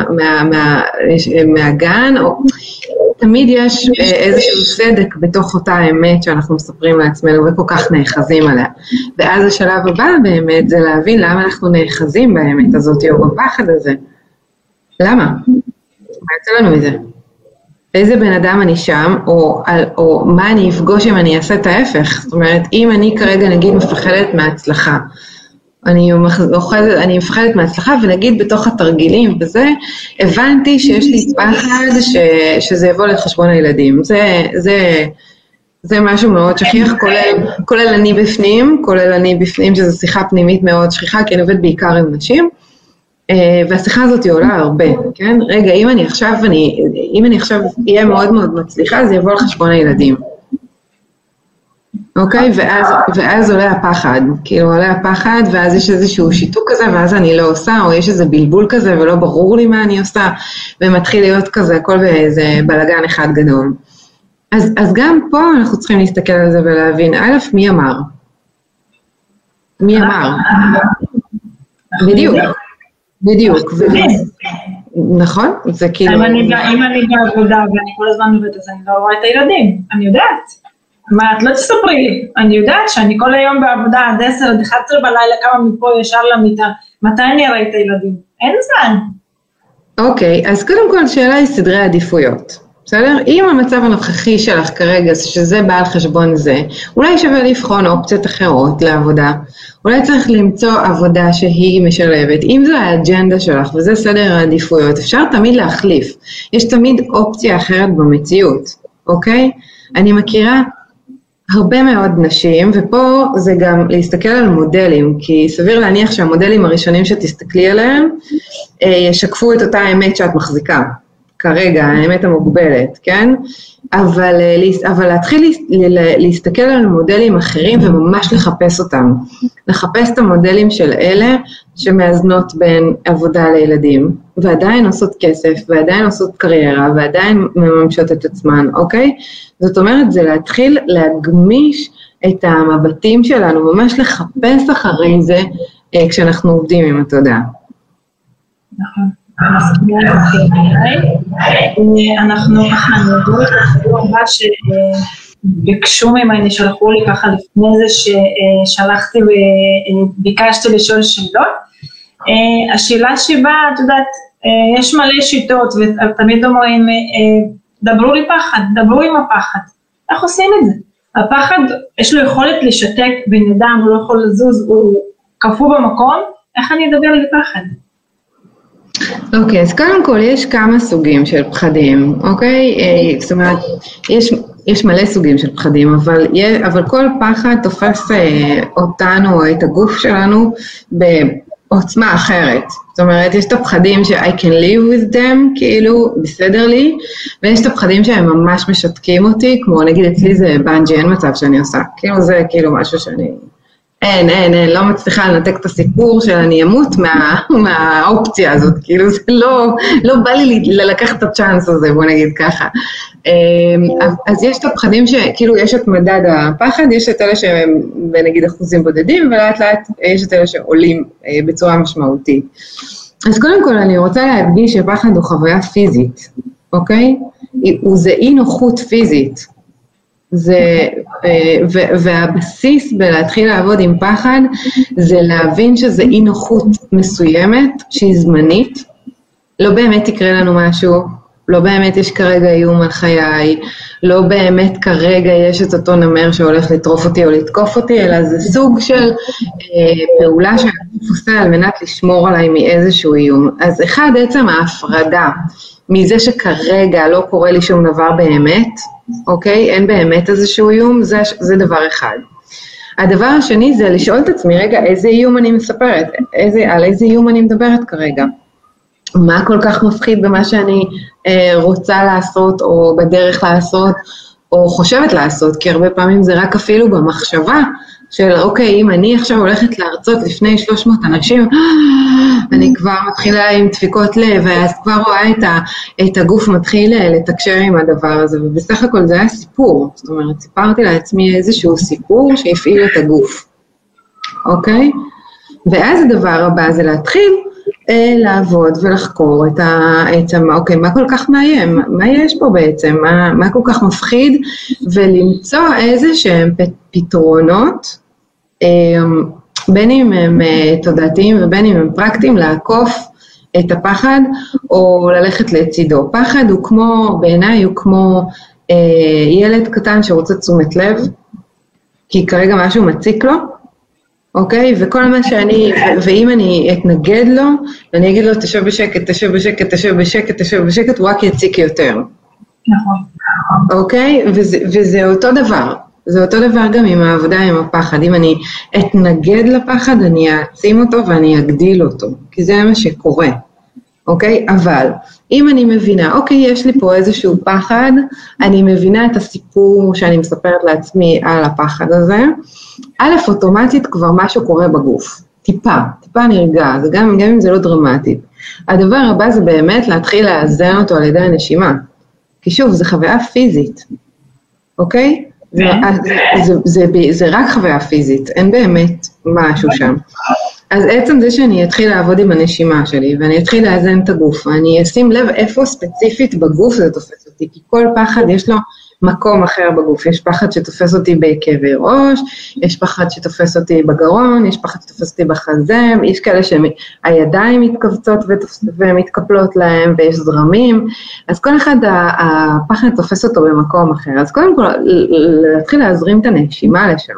מהגן, או תמיד יש איזשהו סדק בתוך אותה האמת שאנחנו מספרים לעצמנו וכל כך נאחזים עליה. ואז השלב הבא באמת זה להבין למה אנחנו נאחזים באמת הזאת או בפחד הזה. למה? מה יוצא לנו מזה? איזה בן אדם אני שם, או מה אני אפגוש אם אני אעשה את ההפך? זאת אומרת, אם אני כרגע נגיד מפחדת מההצלחה, אני מפחדת מההצלחה, ונגיד בתוך התרגילים וזה, הבנתי שיש לי פחד שזה יבוא לחשבון הילדים. זה משהו מאוד שכיח, כולל אני בפנים, שזו שיחה פנימית מאוד שכיחה, כי אני עובדת בעיקר עם נשים, והשיחה הזאת היא עולה הרבה, כן? רגע, אם אני עכשיו אהיה מאוד מאוד מצליחה, זה יבוא לחשבון הילדים. אוקיי? ואז עולה הפחד, כאילו עולה הפחד, ואז יש איזשהו שיתוק כזה, ואז אני לא עושה, או יש איזה בלבול כזה, ולא ברור לי מה אני עושה, ומתחיל להיות כזה, הכל באיזה בלגן אחד גדול. אז גם פה אנחנו צריכים להסתכל על זה ולהבין, א', מי אמר? בדיוק. נכון? זה כאילו... אם אני בעבודה ואני כל הזמן עובדת, אז אני לא רואה את הילדים, אני יודעת. מה, את לא תספרי לי, אני יודעת שאני כל היום בעבודה עד 10, עד 11 בלילה, כמה מפה ישר למיטה, מתי אני אראה את הילדים? אין זמן. אוקיי, אז קודם כל שאלה היא סדרי עדיפויות, בסדר? אם המצב הנוכחי שלך כרגע, שזה בא על חשבון זה, אולי שווה לבחון אופציות אחרות לעבודה, אולי צריך למצוא עבודה שהיא משלבת, אם זו האג'נדה שלך וזה סדר העדיפויות, אפשר תמיד להחליף, יש תמיד אופציה אחרת במציאות, אוקיי? אני מכירה הרבה מאוד נשים, ופה זה גם להסתכל על מודלים, כי סביר להניח שהמודלים הראשונים שתסתכלי עליהם, ישקפו את אותה האמת שאת מחזיקה, כרגע, האמת המוגבלת, כן? אבל להתחיל להסתכל על מודלים אחרים וממש לחפש אותם. לחפש את המודלים של אלה שמאזנות בין עבודה לילדים, ועדיין עושות כסף, ועדיין עושות קריירה, ועדיין מממשות את עצמן, אוקיי? זאת אומרת, זה להתחיל להגמיש את המבטים שלנו, ממש לחפש אחרי זה כשאנחנו עובדים עם התודעה. נכון. אנחנו ככה נעבור את החיבור הבא שביקשו ממני, שלחו לי ככה לפני זה ששלחתי וביקשתי לשאול שאלות. השאלה שבה, את יודעת, יש מלא שיטות ותמיד אומרים, דברו לי פחד, דברו עם הפחד. איך עושים את זה? הפחד, יש לו יכולת לשתק בן אדם, הוא לא יכול לזוז, הוא קפוא במקום, איך אני אדבר לי פחד? אוקיי, אז קודם כל יש כמה סוגים של פחדים, אוקיי? זאת אומרת, יש מלא סוגים של פחדים, אבל כל פחד תופס אותנו או את הגוף שלנו בעוצמה אחרת. זאת אומרת, יש את הפחדים ש-I can live with them, כאילו, בסדר לי, ויש את הפחדים שהם ממש משתקים אותי, כמו נגיד אצלי זה בנג'י, אין מצב שאני עושה. כאילו זה כאילו משהו שאני... אין, לא מצליחה לנתק את הסיפור של אני אמות מהאופציה הזאת, כאילו זה לא בא לי לקחת את הצ'אנס הזה, בוא נגיד ככה. אז יש את הפחדים שכאילו יש את מדד הפחד, יש את אלה שהם בנגיד אחוזים בודדים, ולאט לאט יש את אלה שעולים בצורה משמעותית. אז קודם כל אני רוצה להדגיש שפחד הוא חוויה פיזית, אוקיי? זה אי נוחות פיזית. והבסיס בלהתחיל לעבוד עם פחד זה להבין שזה אי נוחות מסוימת שהיא זמנית, לא באמת יקרה לנו משהו, לא באמת יש כרגע איום על חיי, לא באמת כרגע יש את אותו נמר שהולך לטרוף אותי או לתקוף אותי, אלא זה סוג של פעולה שאני עושה על מנת לשמור עליי מאיזשהו איום. אז אחד, עצם ההפרדה מזה שכרגע לא קורה לי שום דבר באמת, אוקיי? אין באמת איזשהו איום, זה דבר אחד. הדבר השני זה לשאול את עצמי, רגע, איזה איום אני מספרת? על איזה איום אני מדברת כרגע? מה כל כך מפחיד במה שאני רוצה לעשות, או בדרך לעשות, או חושבת לעשות, כי הרבה פעמים זה רק אפילו במחשבה, של אוקיי, אם אני עכשיו הולכת להרצות לפני 300 אנשים, אני כבר מתחילה עם דפיקות לב, ואז כבר רואה את הגוף מתחיל לתקשר עם הדבר הזה, ובסך הכל זה היה סיפור, זאת אומרת, סיפרתי לעצמי איזשהו סיפור שהפעיל את הגוף, אוקיי? ואז הדבר הבא זה להתחיל לעבוד ולחקור אוקיי, מה כל כך מאיים, מה יש פה בעצם, מה כל כך מפחיד, ולמצוא איזה שהם פתרונות, בין אם הם תודעתיים ובין אם הם פרקטיים, לעקוף את הפחד או ללכת לצידו. פחד הוא כמו, בעיניי הוא כמו ילד קטן שרוצה תשומת לב, כי כרגע משהו מציק לו, אוקיי? וכל מה שאני, ואם אני אתנגד לו, ואני אגיד לו, תשב בשקט, תשב בשקט, תשב בשקט, תשב בשקט, הוא רק יציק יותר. נכון. אוקיי? וזה אותו דבר. זה אותו דבר גם עם העבודה עם הפחד. אם אני אתנגד לפחד, אני אעצים אותו ואני אגדיל אותו. כי זה מה שקורה. אוקיי? אבל אם אני מבינה, אוקיי, יש לי פה איזשהו פחד, אני מבינה את הסיפור שאני מספרת לעצמי על הפחד הזה, א', אוטומטית כבר משהו קורה בגוף, טיפה נרגע, זה גם אם זה לא דרמטית. הדבר הבא זה באמת להתחיל לאזן אותו על ידי הנשימה, כי שוב, זה חוויה פיזית, אוקיי? זה רק חוויה פיזית, אין באמת משהו שם. אז עצם זה שאני אתחיל לעבוד עם הנשימה שלי, ואני אתחיל לאזן את הגוף, ואני אשים לב איפה ספציפית בגוף זה תופס אותי, כי כל פחד יש לו מקום אחר בגוף, יש פחד שתופס אותי בכאבי ראש, יש פחד שתופס אותי בגרון, יש פחד שתופס אותי בחזה, יש כאלה שהידיים מתכווצות ומתקפלות להם, ויש זרמים, אז כל אחד הפחד תופס אותו במקום אחר, אז קודם כל להתחיל להזרים את הנשימה לשם.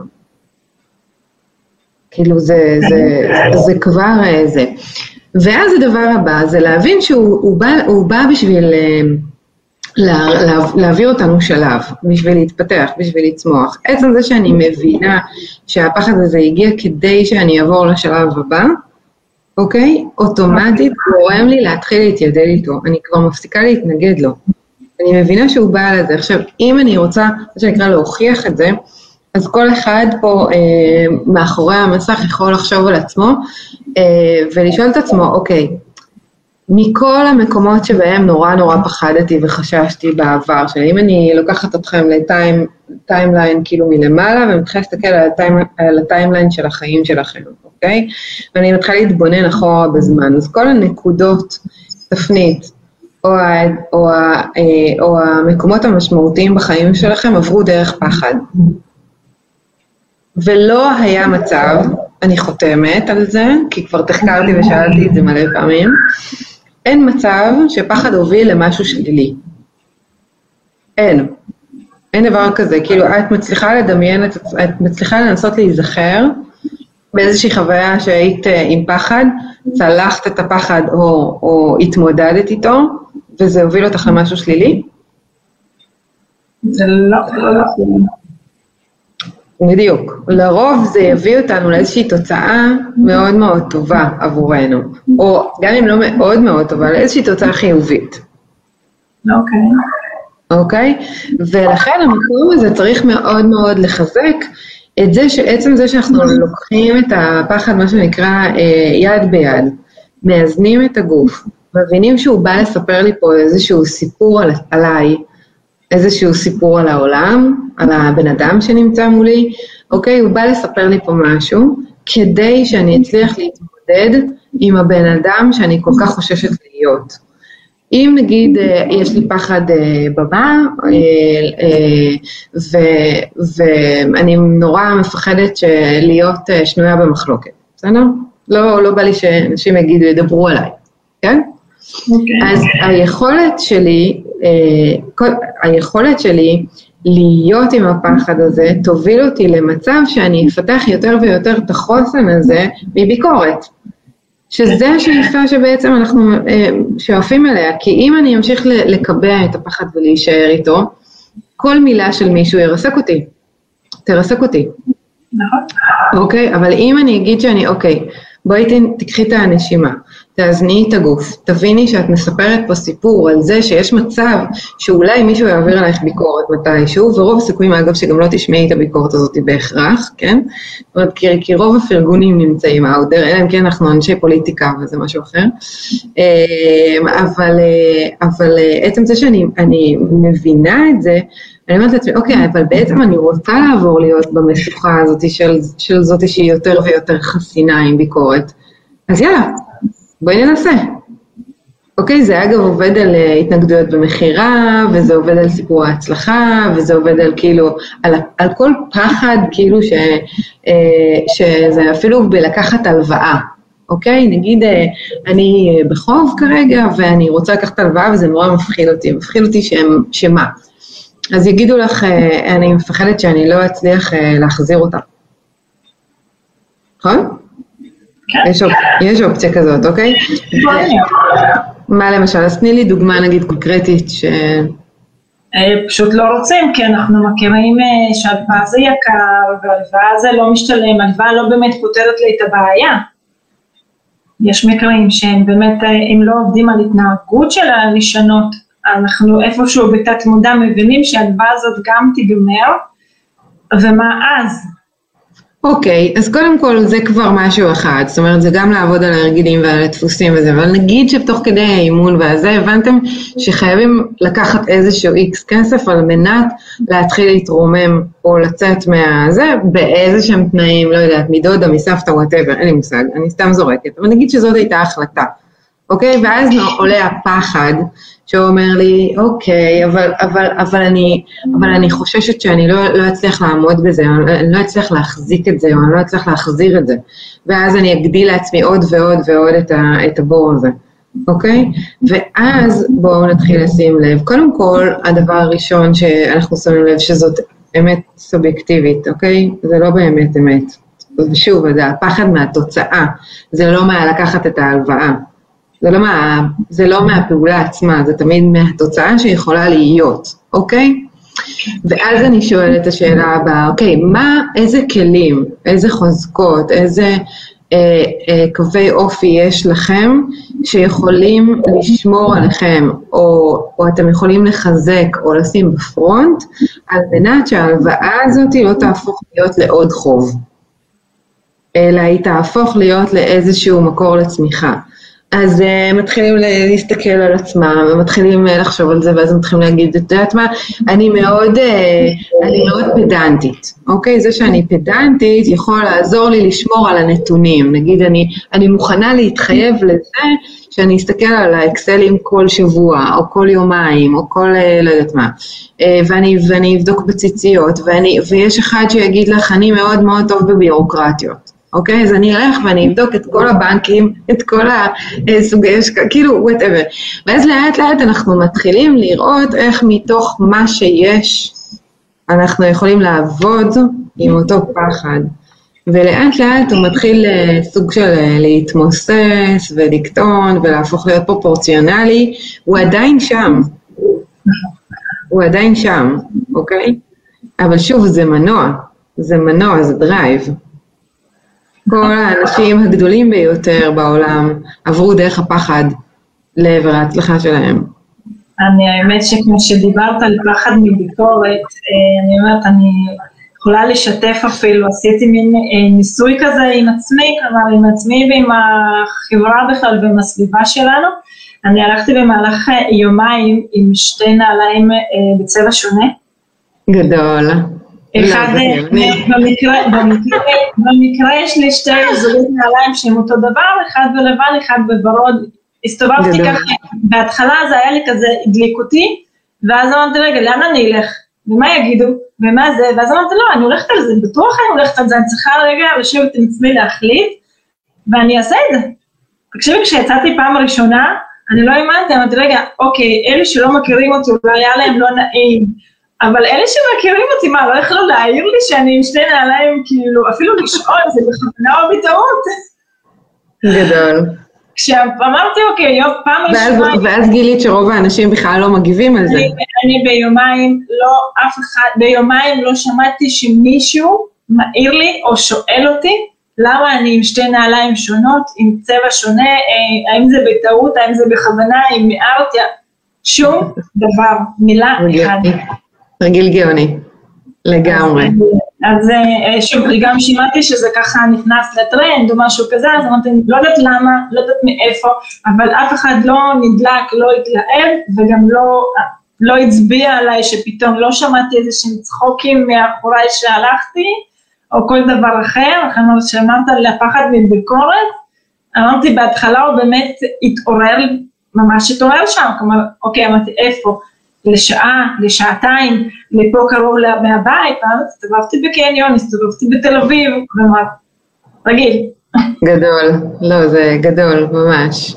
כאילו זה כבר זה. ואז הדבר הבא זה להבין שהוא בא בשביל להעביר אותנו שלב, בשביל להתפתח, בשביל לצמוח. עצם זה שאני מבינה שהפחד הזה הגיע כדי שאני אעבור לשלב הבא, אוקיי? אוטומטית גורם לי להתחיל להתיידד איתו, אני כבר מפסיקה להתנגד לו. אני מבינה שהוא בא לזה. עכשיו, אם אני רוצה, מה שנקרא להוכיח את זה, אז כל אחד פה מאחורי המסך יכול לחשוב על עצמו, ולשאול את עצמו, אוקיי, מכל המקומות שבהם נורא פחדתי וחששתי בעבר, שאם אני לוקחת אתכם לטיימליין כאילו מלמעלה, ומתחילה להסתכל על הטיימליין של החיים שלכם, אוקיי? ואני מתחילה להתבונן אחורה בזמן, אז כל הנקודות, תפנית, או המקומות המשמעותיים בחיים שלכם עברו דרך פחד. ולא היה מצב, אני חותמת על זה, כי כבר תחקרתי ושאלתי את זה מלא פעמים, אין מצב שפחד הוביל למשהו שלילי. אין דבר כזה, כאילו את מצליחה לדמיין, את מצליחה לנסות להיזכר באיזושהי חוויה שהיית עם פחד, צלחת את הפחד או התמודדת איתו, וזה הוביל אותך למשהו שלילי? זה לא. בדיוק. לרוב זה יביא אותנו לאיזושהי תוצאה מאוד מאוד טובה עבורנו, או גם אם לא מאוד מאוד טובה, לאיזושהי תוצאה חיובית. אוקיי? ולכן המקום הזה צריך מאוד מאוד לחזק את זה שעצם זה שאנחנו לוקחים את הפחד, מה שנקרא יד ביד, מאזנים את הגוף, מבינים שהוא בא לספר לי פה איזשהו סיפור עליי, איזשהו סיפור על העולם, על הבן אדם שנמצא מולי, אוקיי, הוא בא לספר לי פה משהו, כדי שאני אצליח להתמודד עם הבן אדם שאני כל כך חוששת להיות. אם נגיד יש לי פחד במה, ואני נורא מפחדת להיות שנויה במחלוקת, בסדר? לא בא לי שאנשים ידברו עליי, כן? אז היכולת שלי להיות עם הפחד הזה תוביל אותי למצב שאני אפתח יותר ויותר את החוסן הזה מביקורת. שזה השאיפה שבעצם אנחנו שואפים אליה, כי אם אני אמשיך לקבע את הפחד ולהישאר איתו, כל מילה של מישהו תרסק אותי. נכון. אוקיי, אבל אם אני אגיד שאני, אוקיי, בואי תקחי את הנשימה, תאזני את הגוף, תביני שאת מספרת פה סיפור על זה שיש מצב שאולי מישהו יעביר עלייך ביקורת מתישהו, ורוב הסיכויים אגב שגם לא תשמעי את הביקורת הזאת בהכרח, כן? זאת אומרת, כי רוב הפרגונים נמצאים האודר, אלא אם כן אנחנו אנשי פוליטיקה וזה משהו אחר, אבל עצם זה שאני מבינה את זה, אני אומרת לעצמי, אוקיי, אבל בעצם אני רוצה לעבור להיות במשוכה הזאת של זאת שהיא יותר ויותר חסינה עם ביקורת. אז יאללה, בואי ננסה. אוקיי, זה אגב עובד על התנגדויות במחירה, וזה עובד על סיפור ההצלחה, וזה עובד על כאילו, על כל פחד כאילו שזה אפילו בלקחת הלוואה. אוקיי, נגיד אני בחוב כרגע, ואני רוצה לקחת הלוואה, וזה נורא מפחיד אותי שמה. אז יגידו לך, אני מפחדת שאני לא אצליח להחזיר אותה. נכון? כן. יש אופציה כזאת, אוקיי? מה למשל? אז תני לי דוגמה נגיד קונקרטית ש... פשוט לא רוצים, כי אנחנו מכירים שהלוואה זה יקר, והלוואה זה לא משתלם, הלוואה לא באמת פותרת לי את הבעיה. יש מקרים שהם באמת, הם לא עובדים על התנהגות שלה לשנות, אנחנו איפשהו בתת מודע מבינים שההלוואה הזאת גם תיגמר, ומה אז? אוקיי, אז קודם כל זה כבר משהו אחד, זאת אומרת זה גם לעבוד על הרגילים ועל הדפוסים וזה, אבל נגיד שתוך כדי האימון והזה הבנתם שחייבים לקחת איזשהו X כסף על מנת להתחיל להתרומם או לצאת מהזה, באיזשהם תנאים, לא יודעת, מדודה, מסבתא, whatever, אין לי מושג, אני סתם זורקת, אבל נגיד שזאת הייתה החלטה. אוקיי, ואז עולה הפחד שאומר לי, אוקיי, אבל אני חוששת שאני לא אצליח לעמוד בזה, אני לא אצליח להחזיק את זה, או אני לא אצליח להחזיר את זה, ואז אני אגדיל לעצמי עוד ועוד ועוד את הבור הזה, אוקיי? ואז בואו נתחיל לשים לב, קודם כל, הדבר הראשון שאנחנו שמים לב שזאת אמת סובייקטיבית, אוקיי? זה לא באמת אמת. ושוב, זה הפחד מהתוצאה, זה לא מה לקחת את ההלוואה. זה לא מהפעולה עצמה, זה תמיד מהתוצאה שיכולה להיות, אוקיי? ואז אני שואלת את השאלה הבאה, אוקיי, איזה כלים, איזה חוזקות, איזה קווי אופי יש לכם שיכולים לשמור עליכם, או אתם יכולים לחזק או לשים בפרונט, על מנת שההלוואה הזאת לא תהפוך להיות לעוד חוב, אלא היא תהפוך להיות לאיזשהו מקור לצמיחה. אז מתחילים להסתכל על עצמם, ומתחילים לחשוב על זה, ואז מתחילים להגיד, את יודעת מה, אני מאוד פדנטית, אוקיי? זה שאני פדנטית יכול לעזור לי לשמור על הנתונים, נגיד אני מוכנה להתחייב לזה, שאני אסתכל על האקסלים כל שבוע, או כל יומיים, או כל לא יודעת מה, ואני אבדוק בציציות, ויש אחד שיגיד לך, אני מאוד מאוד טוב בבירוקרטיות. אוקיי? אז אני אלך ואני אבדוק את כל הבנקים, את כל הסוגי, כאילו, whatever. ואז לאט לאט אנחנו מתחילים לראות איך מתוך מה שיש, אנחנו יכולים לעבוד עם אותו פחד. ולאט לאט הוא מתחיל סוג של להתמוסס ולקטון ולהפוך להיות פרופורציונלי, הוא עדיין שם. הוא עדיין שם, אוקיי? אבל שוב, זה מנוע, זה דרייב. כל האנשים הגדולים ביותר בעולם עברו דרך הפחד לעבר ההצלחה שלהם. האמת שכמו שדיברת על פחד מביקורת, אני אומרת, אני יכולה לשתף אפילו, עשיתי מין ניסוי כזה עם עצמי, כלומר עם עצמי ועם החברה בכלל ועם הסביבה שלנו. אני הלכתי במהלך יומיים עם שתי נעליים בצבע שונה. גדול. אחד, במקרה יש לי שתי זוגות נעליים שהם אותו דבר, אחד בלבן, אחד בוורוד, הסתובבתי ככה, בהתחלה זה היה לי כזה הדליק אותי, ואז אמרתי רגע, לאן אני אלך? ומה יגידו? ומה זה? ואז אמרתי לא, אני הולכת על זה, בטוח אני הולכת על זה, אני צריכה רגע לשבת עם עצמי להחליט, ואני אעשה את זה. תקשיבי, כשיצאתי פעם ראשונה, אני לא האמנתי, אמרתי רגע, אוקיי, אלה שלא מכירים אותי, אולי היה להם לא נעים, אבל אלה שמכירים אותי, מה, לא יכלו להעיר לי שאני עם שתי נעליים, כאילו, אפילו לשאול, זה בכוונה או בטעות. גדול. כשאמרתי, אוקיי, פעם ראשונה... ואז גילית שרוב האנשים בכלל לא מגיבים על זה. אני ביומיים לא שמעתי שמישהו מעיר לי או שואל אותי, למה אני עם שתי נעליים שונות, עם צבע שונה, האם זה בטעות, האם זה בכוונה, אם הערתי, שום דבר, מילה אחד. רגיל גאוני, לגמרי. אז שוב, גם שימעתי שזה ככה נכנס לטרנד או משהו כזה, אז אמרתי, לא יודעת למה, לא יודעת מאיפה, אבל אף אחד לא נדלק, לא התלהב, וגם לא הצביע עליי שפתאום לא שמעתי איזה שהם צחוקים מאחוריי שהלכתי, או כל דבר אחר, שאמרת על הפחד מביקורת, אמרתי בהתחלה הוא באמת התעורר, ממש התעורר שם, כלומר, אוקיי, אמרתי איפה? לשעה, לשעתיים, לפה קרוב מהבית, הסתובבתי בקניון, הסתובבתי בתל אביב, כלומר, רגיל. גדול, לא, זה גדול, ממש.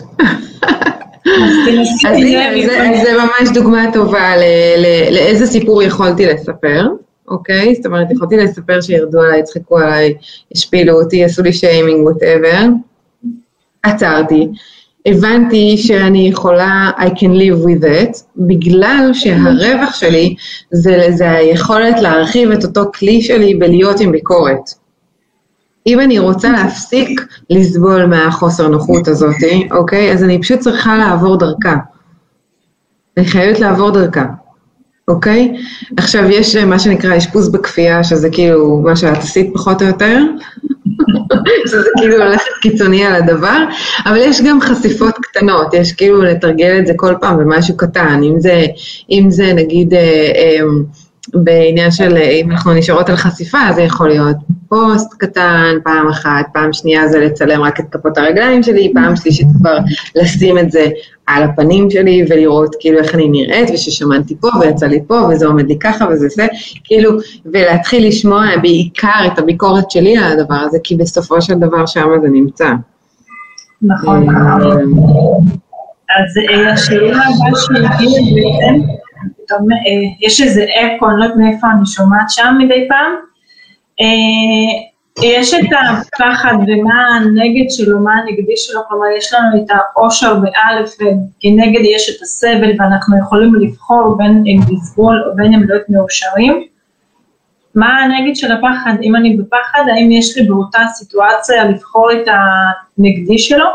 אז זה ממש דוגמה טובה לאיזה סיפור יכולתי לספר, אוקיי? זאת אומרת, יכולתי לספר שירדו עליי, צחקו עליי, השפילו אותי, עשו לי שיימינג, whatever. עצרתי. הבנתי שאני יכולה, I can live with it, בגלל שהרווח שלי זה היכולת להרחיב את אותו כלי שלי בלהיות עם ביקורת. אם אני רוצה להפסיק לסבול מהחוסר נוחות הזאת, אוקיי? אז אני פשוט צריכה לעבור דרכה. אני חייבת לעבור דרכה, אוקיי? עכשיו יש מה שנקרא אשפוז בכפייה, שזה כאילו מה שאת עשית פחות או יותר, שזה כאילו הולכת קיצוני על הדבר, אבל יש גם חשיפות קטנות, יש כאילו לתרגל את זה כל פעם במשהו קטן, אם זה נגיד בעניין של, אם אנחנו נשארות על חשיפה, זה יכול להיות פוסט קטן, פעם אחת, פעם שנייה זה לצלם רק את כפות הרגליים שלי, פעם שלישית כבר לשים את זה על הפנים שלי, ולראות כאילו איך אני נראית, וששמנתי פה ויצא לי פה, וזה עומד לי ככה וזה זה, כאילו, ולהתחיל לשמוע בעיקר את הביקורת שלי על הדבר הזה, כי בסופו של דבר שם זה נמצא. נכון. אז השאלה הבאה שהגיעה בעצם, יש איזה אקו, אני לא יודעת מאיפה אני שומעת שם מדי פעם, יש את הפחד ומה הנגד שלו, מה הנגדי שלו, כלומר יש לנו את העושר באלף וכנגד יש את הסבל ואנחנו יכולים לבחור בין אם לסבול או בין אם להיות מאושרים. מה הנגד של הפחד? אם אני בפחד, האם יש לי באותה סיטואציה לבחור את הנגדי שלו?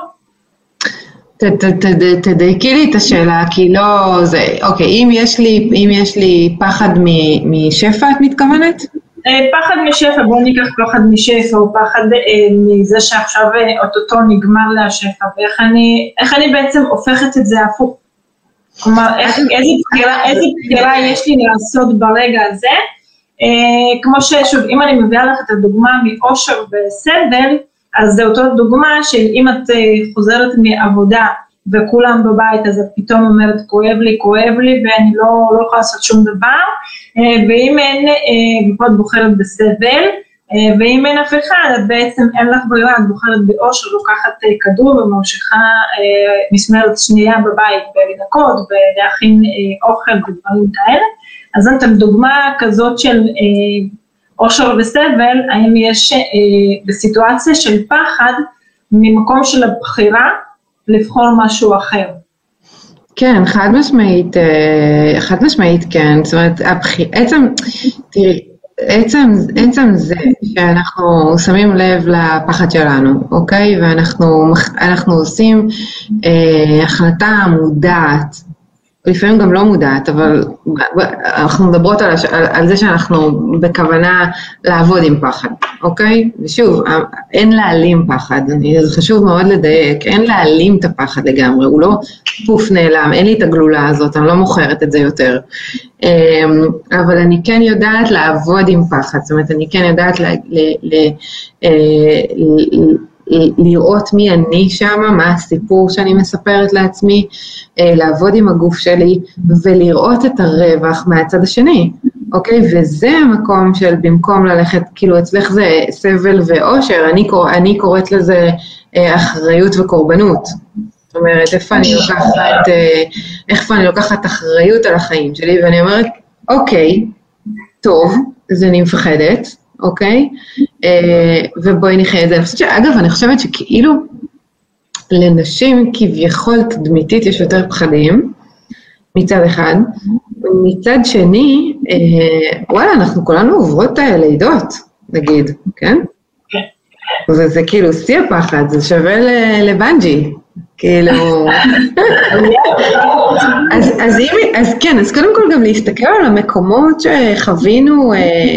תדייקי לי את השאלה, כי לא זה, אוקיי, אם יש לי פחד משפע, את מתכוונת? פחד משפע, בואו ניקח פחד משפע, או פחד מזה שעכשיו אוטוטו נגמר להשפע, ואיך אני בעצם הופכת את זה הפוך? כלומר, איזה בחירה יש לי לעשות ברגע הזה? כמו ששוב, אם אני מביאה לך את הדוגמה מאושר וסבל, אז זה אותו דוגמה של אם את חוזרת מעבודה וכולם בבית, אז את פתאום אומרת כואב לי ואני לא יכולה לעשות שום דבר, ואם אין, ופה את בוחרת בסבל, ואם אין אף אחד, אז בעצם אין לך ברירה, את בוחרת באושר, לוקחת כדור וממשיכה משמרת שנייה בבית, בלנקות, ולהכין אוכל ודברים כאלה. אז נתן דוגמה כזאת של אושר וסבל, האם יש בסיטואציה של פחד, ממקום של הבחירה, לבחור משהו אחר. כן, חד משמעית כן, זאת אומרת, תראי, עצם זה שאנחנו שמים לב לפחד שלנו, אוקיי? ואנחנו עושים החלטה מודעת, לפעמים גם לא מודעת, אבל אנחנו מדברות על זה שאנחנו בכוונה לעבוד עם פחד, אוקיי? ושוב, אין להעלים פחד, זה חשוב מאוד לדייק, אין להעלים את הפחד לגמרי, הוא לא פוף נעלם, אין לי את הגלולה הזאת, אני לא מוכרת את זה יותר, אבל אני כן יודעת לעבוד עם פחד, זאת אומרת, אני כן יודעת לראות מי אני שם, מה הסיפור שאני מספרת לעצמי, לעבוד עם הגוף שלי, ולראות את הרווח מהצד השני, אוקיי? וזה המקום של במקום ללכת, כאילו אצלך זה סבל ואושר, אני קוראת לזה אחריות וקורבנות. זאת אומרת, איפה אני לוקחת אחריות על החיים שלי, ואני אומרת, אוקיי, טוב, אז אני מפחדת, אוקיי? ובואי נחיה את זה. אגב, אני חושבת שכאילו לנשים כביכול תדמיתית יש יותר פחדים, מצד אחד, ומצד שני, וואלה, אנחנו כולנו עוברות לידות, נגיד, כן? וזה כאילו שיא הפחד, זה שווה לבנג'י, כאילו... אז כן, אז קודם כל גם להסתכל על המקומות שחווינו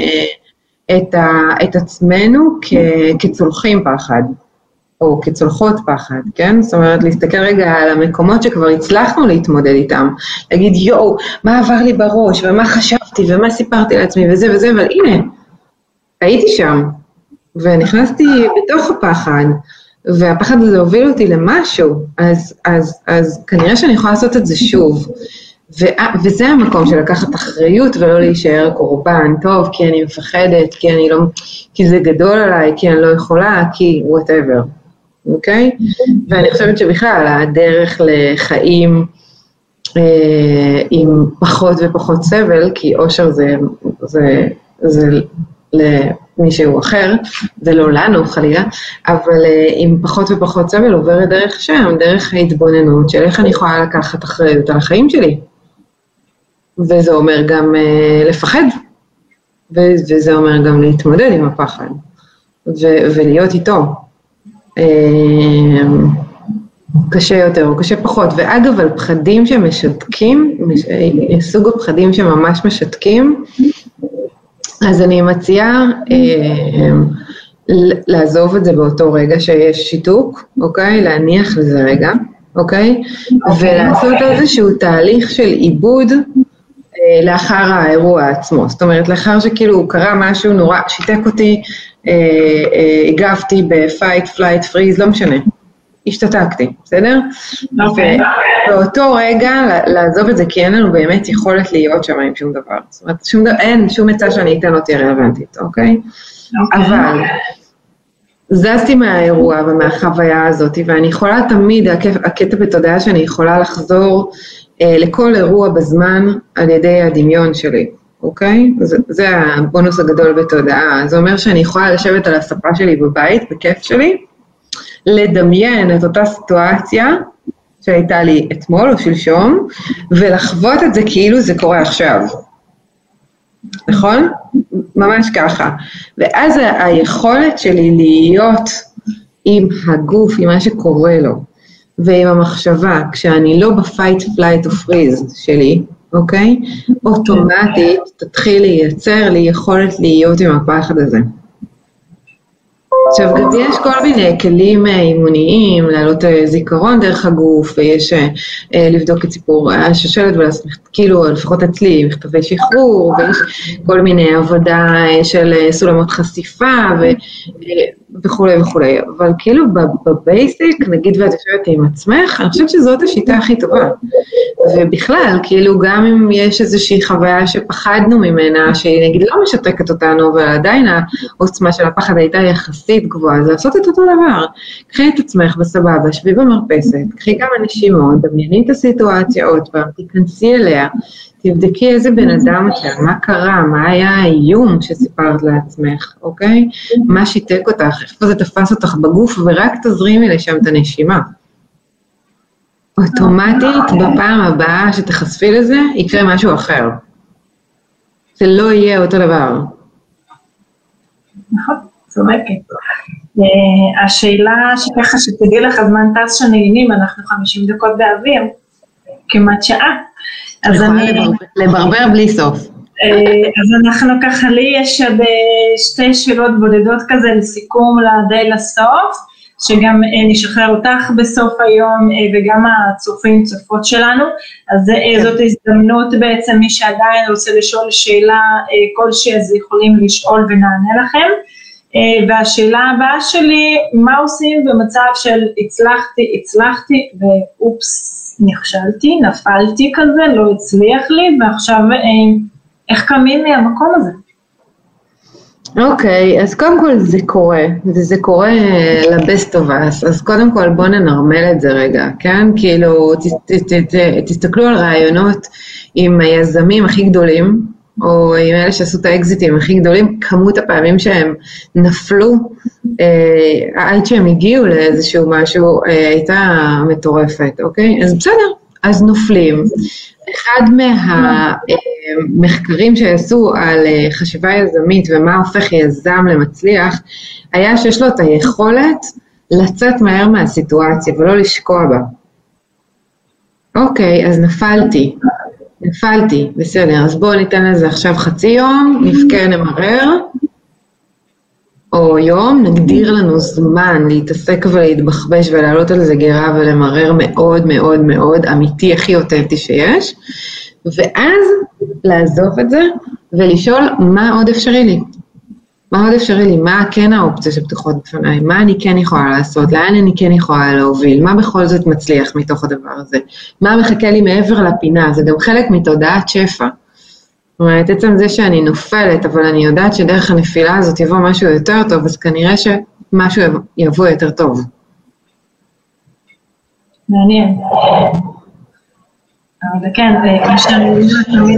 את עצמנו כצולחים פחד, או כצולחות פחד, כן? זאת אומרת, להסתכל רגע על המקומות שכבר הצלחנו להתמודד איתם, להגיד, יואו, מה עבר לי בראש, ומה חשבתי, ומה סיפרתי לעצמי, וזה וזה, אבל הנה, הייתי שם, ונכנסתי בתוך הפחד, והפחד הזה הוביל אותי למשהו, אז כנראה שאני יכולה לעשות את זה שוב, וזה המקום של לקחת אחריות ולא להישאר קורבן, טוב, כי אני מפחדת, כי זה גדול עליי, כי אני לא יכולה, כי whatever, אוקיי? ואני חושבת שבכלל הדרך לחיים עם פחות ופחות סבל, כי אושר זה למישהו אחר, זה לא לנו חלילה, אבל עם פחות ופחות סבל עוברת דרך שם, דרך ההתבוננות של איך אני יכולה לקחת אחריות על החיים שלי. וזה אומר גם לפחד, וזה אומר גם להתמודד עם הפחד, ולהיות איתו. קשה יותר או קשה פחות, ואגב על פחדים שמשתקים, סוג הפחדים שממש משתקים, אז אני מציעה לעזוב את זה באותו רגע שיש שיתוק, אוקיי? להניח לזה רגע, אוקיי? ולעשות איזשהו תהליך של עיבוד לאחר האירוע עצמו. זאת אומרת, לאחר שכאילו קרה משהו נורא, שיתק אותי, הגבתי ב-fight, flight, freeze, לא משנה. השתתקתי, בסדר? ובאותו רגע לעזוב את זה, כי אין לנו באמת יכולת להיות שם עם שום דבר. זאת אומרת, אין שום מצע שאני אתן לא תהיה רלוונטית, אוקיי? אבל זזתי מהאירוע ומהחוויה הזאת, ואני יכולה תמיד, הקטע בתודעה שאני יכולה לחזור לכל אירוע בזמן על ידי הדמיון שלי, אוקיי? זה הבונוס הגדול בתודעה. זה אומר שאני יכולה לשבת על הספה שלי בבית, בכיף שלי, לדמיין את אותה סיטואציה שהייתה לי אתמול או שלשום, ולחוות את זה כאילו זה קורה עכשיו. נכון? ממש ככה. ואז היכולת שלי להיות עם הגוף, עם מה שקורה לו, ועם המחשבה, כשאני לא בפייט, פלייט או פריז שלי, אוקיי? אוטומטית תתחיל לייצר לי יכולת להיות עם הפחד הזה. עכשיו, גם יש כל מיני כלים אימוניים, להעלות זיכרון דרך הגוף, ויש לבדוק את סיפור השושלת, כאילו, לפחות אצלי, מכתבי שחרור, ויש כל מיני עבודה של סולמות חשיפה, וכו' וכו'. אבל כאילו, בבייסיק, נגיד ואת יושבת עם עצמך, אני חושבת שזאת השיטה הכי טובה. ובכלל, כאילו, גם אם יש איזושהי חוויה שפחדנו ממנה, שהיא נגיד לא משתקת אותנו, אבל עדיין העוצמה של הפחד הייתה יחסית גבוהה, אז לעשות את אותו דבר. קחי את עצמך בסבבה, שבי במרפסת, קחי כמה נשימות, דמייני את הסיטואציה עוד פעם, תיכנסי אליה, תבדקי איזה בן אדם אתה, מה קרה, מה היה האיום שסיפרת לעצמך, אוקיי? מה שיתק אותך, איפה זה תפס אותך בגוף, ורק תזרימי לשם את הנשימה. אוטומטית, בפעם הבאה שתחשפי לזה, יקרה משהו אחר. זה לא יהיה אותו דבר. נכון, צודקת. השאלה שככה שתדעי לך, הזמן טס שנהנים, אנחנו 50 דקות באוויר, כמעט שעה. אז אני... לברבר בלי סוף. אז אנחנו ככה, לי יש עוד שתי שאלות בודדות כזה לסיכום די לסוף, שגם נשחרר אותך בסוף היום וגם הצופים צופות שלנו, אז זאת הזדמנות בעצם מי שעדיין רוצה לשאול שאלה כלשהי אז יכולים לשאול ונענה לכם, והשאלה הבאה שלי, מה עושים במצב של הצלחתי ואופס נכשלתי, נפלתי כזה, לא הצליח לי ועכשיו איך קמים מהמקום הזה? אוקיי, אז קודם כל זה קורה, וזה קורה לבסט of us, אז קודם כל בואו ננרמל את זה רגע, כן? כאילו, תסתכלו על רעיונות עם היזמים הכי גדולים, או עם אלה שעשו את האקזיטים הכי גדולים, כמות הפעמים שהם נפלו, עד שהם הגיעו לאיזשהו משהו, הייתה מטורפת, אוקיי? אז בסדר, אז נופלים. אחד מהמחקרים שעשו על חשיבה יזמית ומה הופך יזם למצליח, היה שיש לו את היכולת לצאת מהר מהסיטואציה ולא לשקוע בה. אוקיי, אז נפלתי, בסדר, אז בואו ניתן לזה עכשיו חצי יום, נפקר נמרר, או יום, נגדיר לנו זמן להתעסק ולהתבחבש ולעלות על זה גרה ולמרר מאוד מאוד מאוד, אמיתי, הכי אותנטי שיש, ואז לעזוב את זה ולשאול מה עוד אפשרי לי. מה עוד אפשרי לי? מה כן האופציה שפתוחות בפניי? מה אני כן יכולה לעשות? לאן אני כן יכולה להוביל? מה בכל זאת מצליח מתוך הדבר הזה? מה מחכה לי מעבר לפינה? זה גם חלק מתודעת שפע. זאת אומרת, עצם זה שאני נופלת, אבל אני יודעת שדרך הנפילה הזאת יבוא משהו יותר טוב, אז כנראה שמשהו יבוא יותר טוב. מעניין. אבל כן, כמו שאני תמיד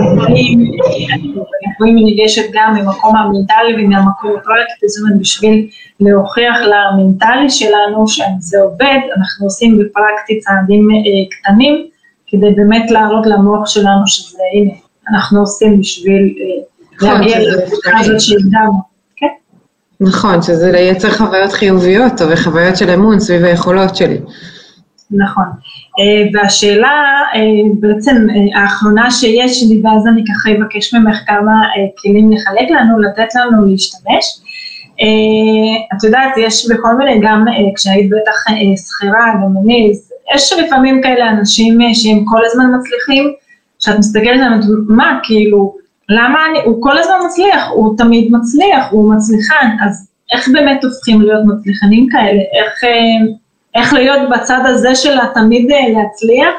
לפעמים ניגשת גם ממקום המנטלי ומהמקום הפרקטי, זאת אומרת, בשביל להוכיח למנטלי שלנו שזה עובד, אנחנו עושים בפרקטי צעדים קטנים, כדי באמת להראות למוח שלנו שזה, הנה, אנחנו עושים בשביל להגיע לבחירה הזאת שהגדרנו. נכון, שזה לייצר חוויות חיוביות, וחוויות של אמון סביב היכולות שלי. נכון. והשאלה בעצם האחרונה שיש לי, ואז אני ככה אבקש ממך כמה כלים לחלק לנו, לתת לנו להשתמש. את יודעת, יש בכל מיני, גם כשהיית בטח שכירה, גם אני, יש לפעמים כאלה אנשים שהם כל הזמן מצליחים, שאת מסתכלת עליהם, מה, כאילו, למה הוא כל הזמן מצליח, הוא תמיד מצליח, הוא מצליחן, אז איך באמת הופכים להיות מצליחנים כאלה, איך להיות בצד הזה שלה תמיד להצליח,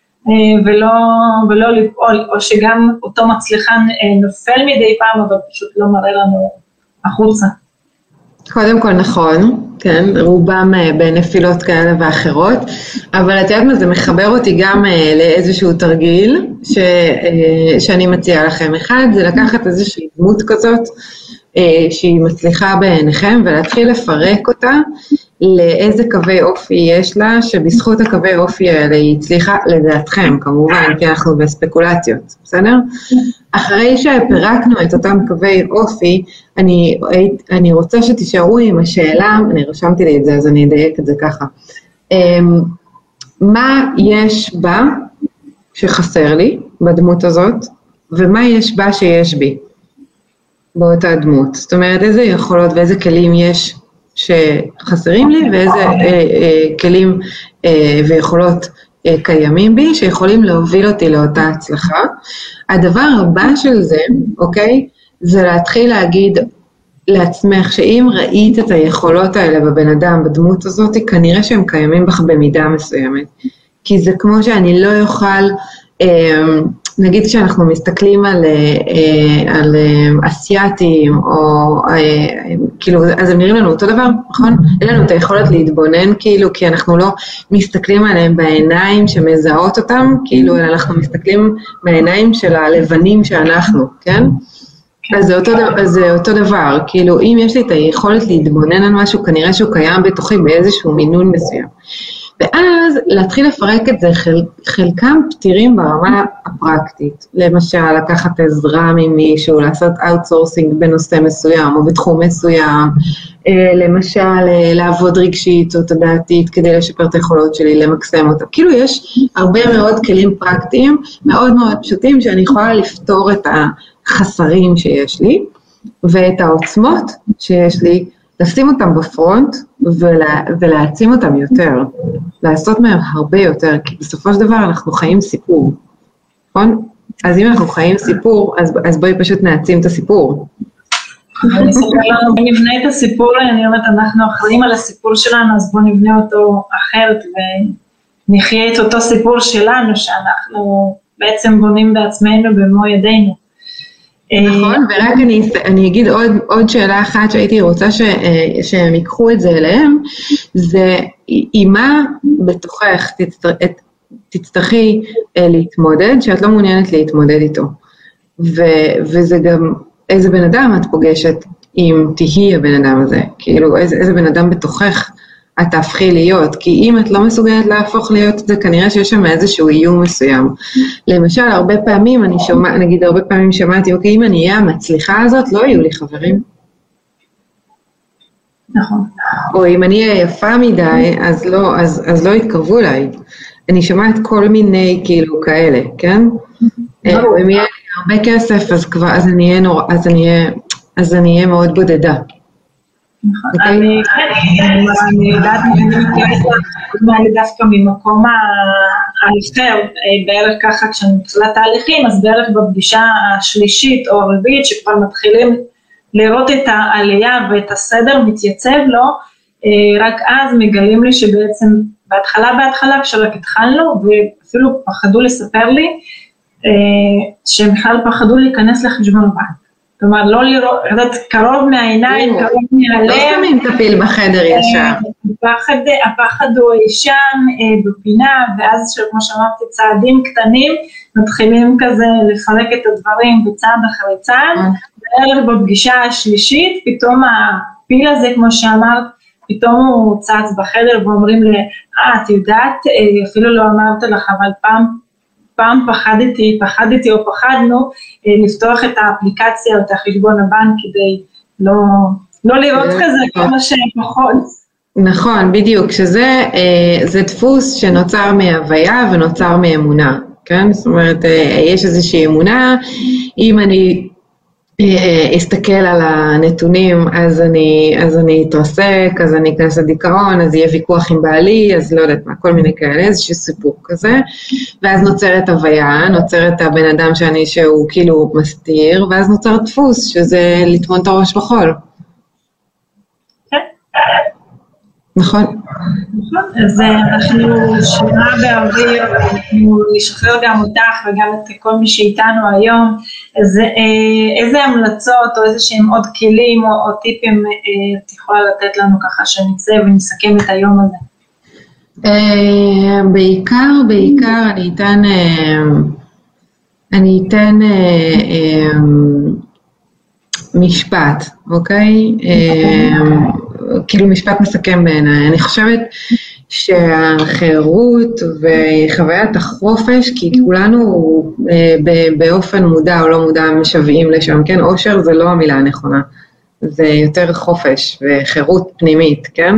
ולא לפעול, או שגם אותו מצליחן נופל מדי פעם, אבל פשוט לא מראה לנו החוצה. קודם כל נכון, כן, רובם בנפילות כאלה ואחרות, אבל את יודעת מה, זה מחבר אותי גם לאיזשהו תרגיל שאני מציעה לכם. אחד, זה לקחת איזושהי דמות כזאת, שהיא מצליחה בעיניכם, ולהתחיל לפרק אותה לאיזה קווי אופי יש לה, שבזכות הקווי אופי האלה היא הצליחה לדעתכם, כמובן, כי אנחנו בספקולציות, בסדר? אחרי שפרקנו את אותם קווי אופי, אני רוצה שתישארו עם השאלה, אני רשמתי לי את זה, אז אני אדייק את זה ככה. מה יש בה שחסר לי בדמות הזאת, ומה יש בה שיש בי באותה דמות? זאת אומרת, איזה יכולות ואיזה כלים יש שחסרים לי, ואיזה כלים ויכולות קיימים בי, שיכולים להוביל אותי לאותה הצלחה. הדבר הבא של זה, אוקיי, זה להתחיל להגיד לעצמך, שאם ראית את היכולות האלה בבן אדם, בדמות הזאת, כנראה שהם קיימים בך במידה מסוימת. כי זה כמו שאני לא יוכל, נגיד כשאנחנו מסתכלים על אסייתים, או כאילו, אז הם נראים לנו אותו דבר, נכון? אין לנו את היכולת להתבונן, כאילו, כי אנחנו לא מסתכלים עליהם בעיניים שמזהות אותם, כאילו, אלא אנחנו מסתכלים בעיניים של הלבנים שאנחנו, כן? אז זה אותו דבר, כאילו, אם יש לי את היכולת להתבונן על משהו, כנראה שהוא קיים בתוכי באיזשהו מינון מסוים. ואז להתחיל לפרק את זה, חלקם פתירים ברמה הפרקטית, למשל לקחת עזרה ממישהו, לעשות אאוטסורסינג בנושא מסוים או בתחום מסוים, למשל לעבוד רגשית או תודעתית כדי לשפר את היכולות שלי, למקסם אותה. כאילו יש הרבה מאוד כלים פרקטיים, מאוד מאוד פשוטים, שאני יכולה לפתור את החסרים שיש לי, ואת העוצמות שיש לי, לשים אותם בפרונט ולהעצים אותם יותר, לעשות מהם הרבה יותר, כי בסופו של דבר אנחנו חיים סיפור, נכון? אז אם אנחנו חיים סיפור, אז בואי פשוט נעצים את הסיפור. אני אספר לנו, בוא נבנה את הסיפור, אני אומרת, אנחנו אחראים על הסיפור שלנו, אז בוא נבנה אותו אחרת, ונחיה את אותו סיפור שלנו, שאנחנו בעצם בונים בעצמנו במו ידינו. נכון, ורק אני אגיד עוד שאלה אחת שהייתי רוצה שהם ייקחו את זה אליהם, זה עם מה בתוכך תצטרכי להתמודד, שאת לא מעוניינת להתמודד איתו. וזה גם איזה בן אדם את פוגשת אם תהי הבן אדם הזה, כאילו איזה בן אדם בתוכך את תהפכי להיות, כי אם את לא מסוגלת להפוך להיות את זה, כנראה שיש שם איזשהו איום מסוים. למשל, הרבה פעמים נגיד הרבה פעמים שמעתי, אוקיי, אם אני אהיה המצליחה הזאת, לא יהיו לי חברים. נכון. או אם אני אהיה יפה מדי, אז לא יתקרבו אליי. אני שומעת כל מיני כאילו כאלה, כן? אם יהיה הרבה כסף, אז אני אהיה מאוד בודדה. אני יודעת, אני דווקא ממקום האחר, בערך ככה כשאני מתחילה תהליכים, אז בערך בפגישה השלישית או הרביעית, שכבר מתחילים לראות את העלייה ואת הסדר מתייצב לו, רק אז מגלים לי שבעצם בהתחלה כשרק התחלנו, ואפילו פחדו לספר לי, שהם בכלל פחדו להיכנס לחשבון הבנק. כלומר, לא לראות, קרוב מהעיניים, קרוב מהלב. לא שמים את הפיל בחדר ישר. הפחד הוא שם בפינה, ואז כמו שאמרתי, צעדים קטנים, מתחילים כזה לפרק את הדברים בצעד אחרי צעד, וערב בפגישה השלישית, פתאום הפיל הזה, כמו שאמרת, פתאום הוא צץ בחדר, ואומרים לי, את יודעת, אפילו לא אמרת לך, אבל פעם פחדתי או פחדנו לפתוח את האפליקציה או את החשבון הבנק כדי לא לראות כזה כמה שפחות. נכון, בדיוק, שזה דפוס שנוצר מהוויה ונוצר מאמונה, כן? זאת אומרת, יש איזושהי אמונה, אם אני אסתכל על הנתונים, אז אני אתרסק, אז אני אכנס לדיכאון, אז יהיה ויכוח עם בעלי, אז לא יודעת מה, כל מיני כאלה, איזשהו סיפור כזה, ואז נוצרת הוויה, נוצרת הבן אדם שהוא כאילו מסתיר, ואז נוצר דפוס, שזה לטמון את הראש בחול. נכון. אז אנחנו שומעה באוויר, אנחנו נשחרר גם אותך וגם את כל מי שאיתנו היום, אז איזה המלצות או איזה שהם עוד כלים או טיפים את יכולה לתת לנו ככה שנצא ונסכם את היום הזה? בעיקר אני אתן משפט, אוקיי? כאילו משפט מסכם בעיניי. אני חושבת שהחירות וחוויית החופש, כי כולנו באופן מודע או לא מודע משוועים לשם, כן? אושר זה לא המילה הנכונה, זה יותר חופש וחירות פנימית, כן?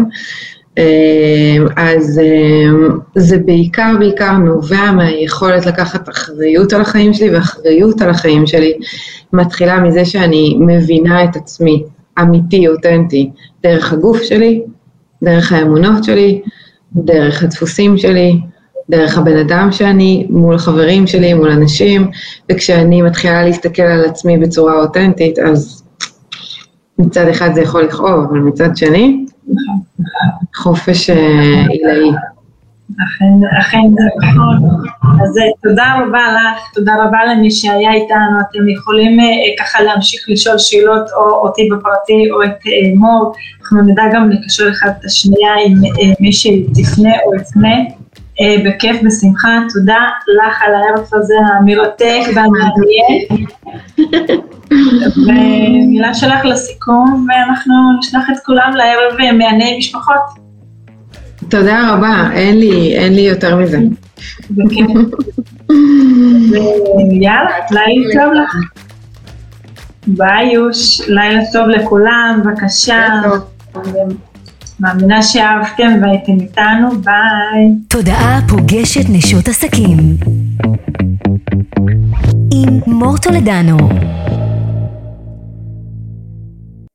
אז זה בעיקר נובע מהיכולת לקחת אחריות על החיים שלי, ואחריות על החיים שלי מתחילה מזה שאני מבינה את עצמי, אמיתי, אותנטי, דרך הגוף שלי, דרך האמונות שלי, דרך הדפוסים שלי, דרך הבן אדם שאני, מול חברים שלי, מול אנשים, וכשאני מתחילה להסתכל על עצמי בצורה אותנטית, אז מצד אחד זה יכול לכאוב, אבל מצד שני, חופש עילאי. אכן זה נכון. אז תודה רבה לך, תודה רבה למי שהיה איתנו. אתם יכולים ככה להמשיך לשאול שאלות או אותי בפרטי או את מור, אנחנו נדע גם לקשר אחד את השנייה עם מי שתפנה או יפנה, בכיף, בשמחה. תודה לך על הערב הזה המרתק והמעניין. ומילה שלך לסיכום, ואנחנו נשלח את כולם לערב מענייני משפחות. תודה רבה, אין לי יותר מזה. יאללה, לילה טוב לך. ביי יוש, לילה טוב לכולם, בבקשה. מאמינה שאהבתם והייתם איתנו, ביי. תודעה פוגשת נשות עסקים עם מור טולדנו.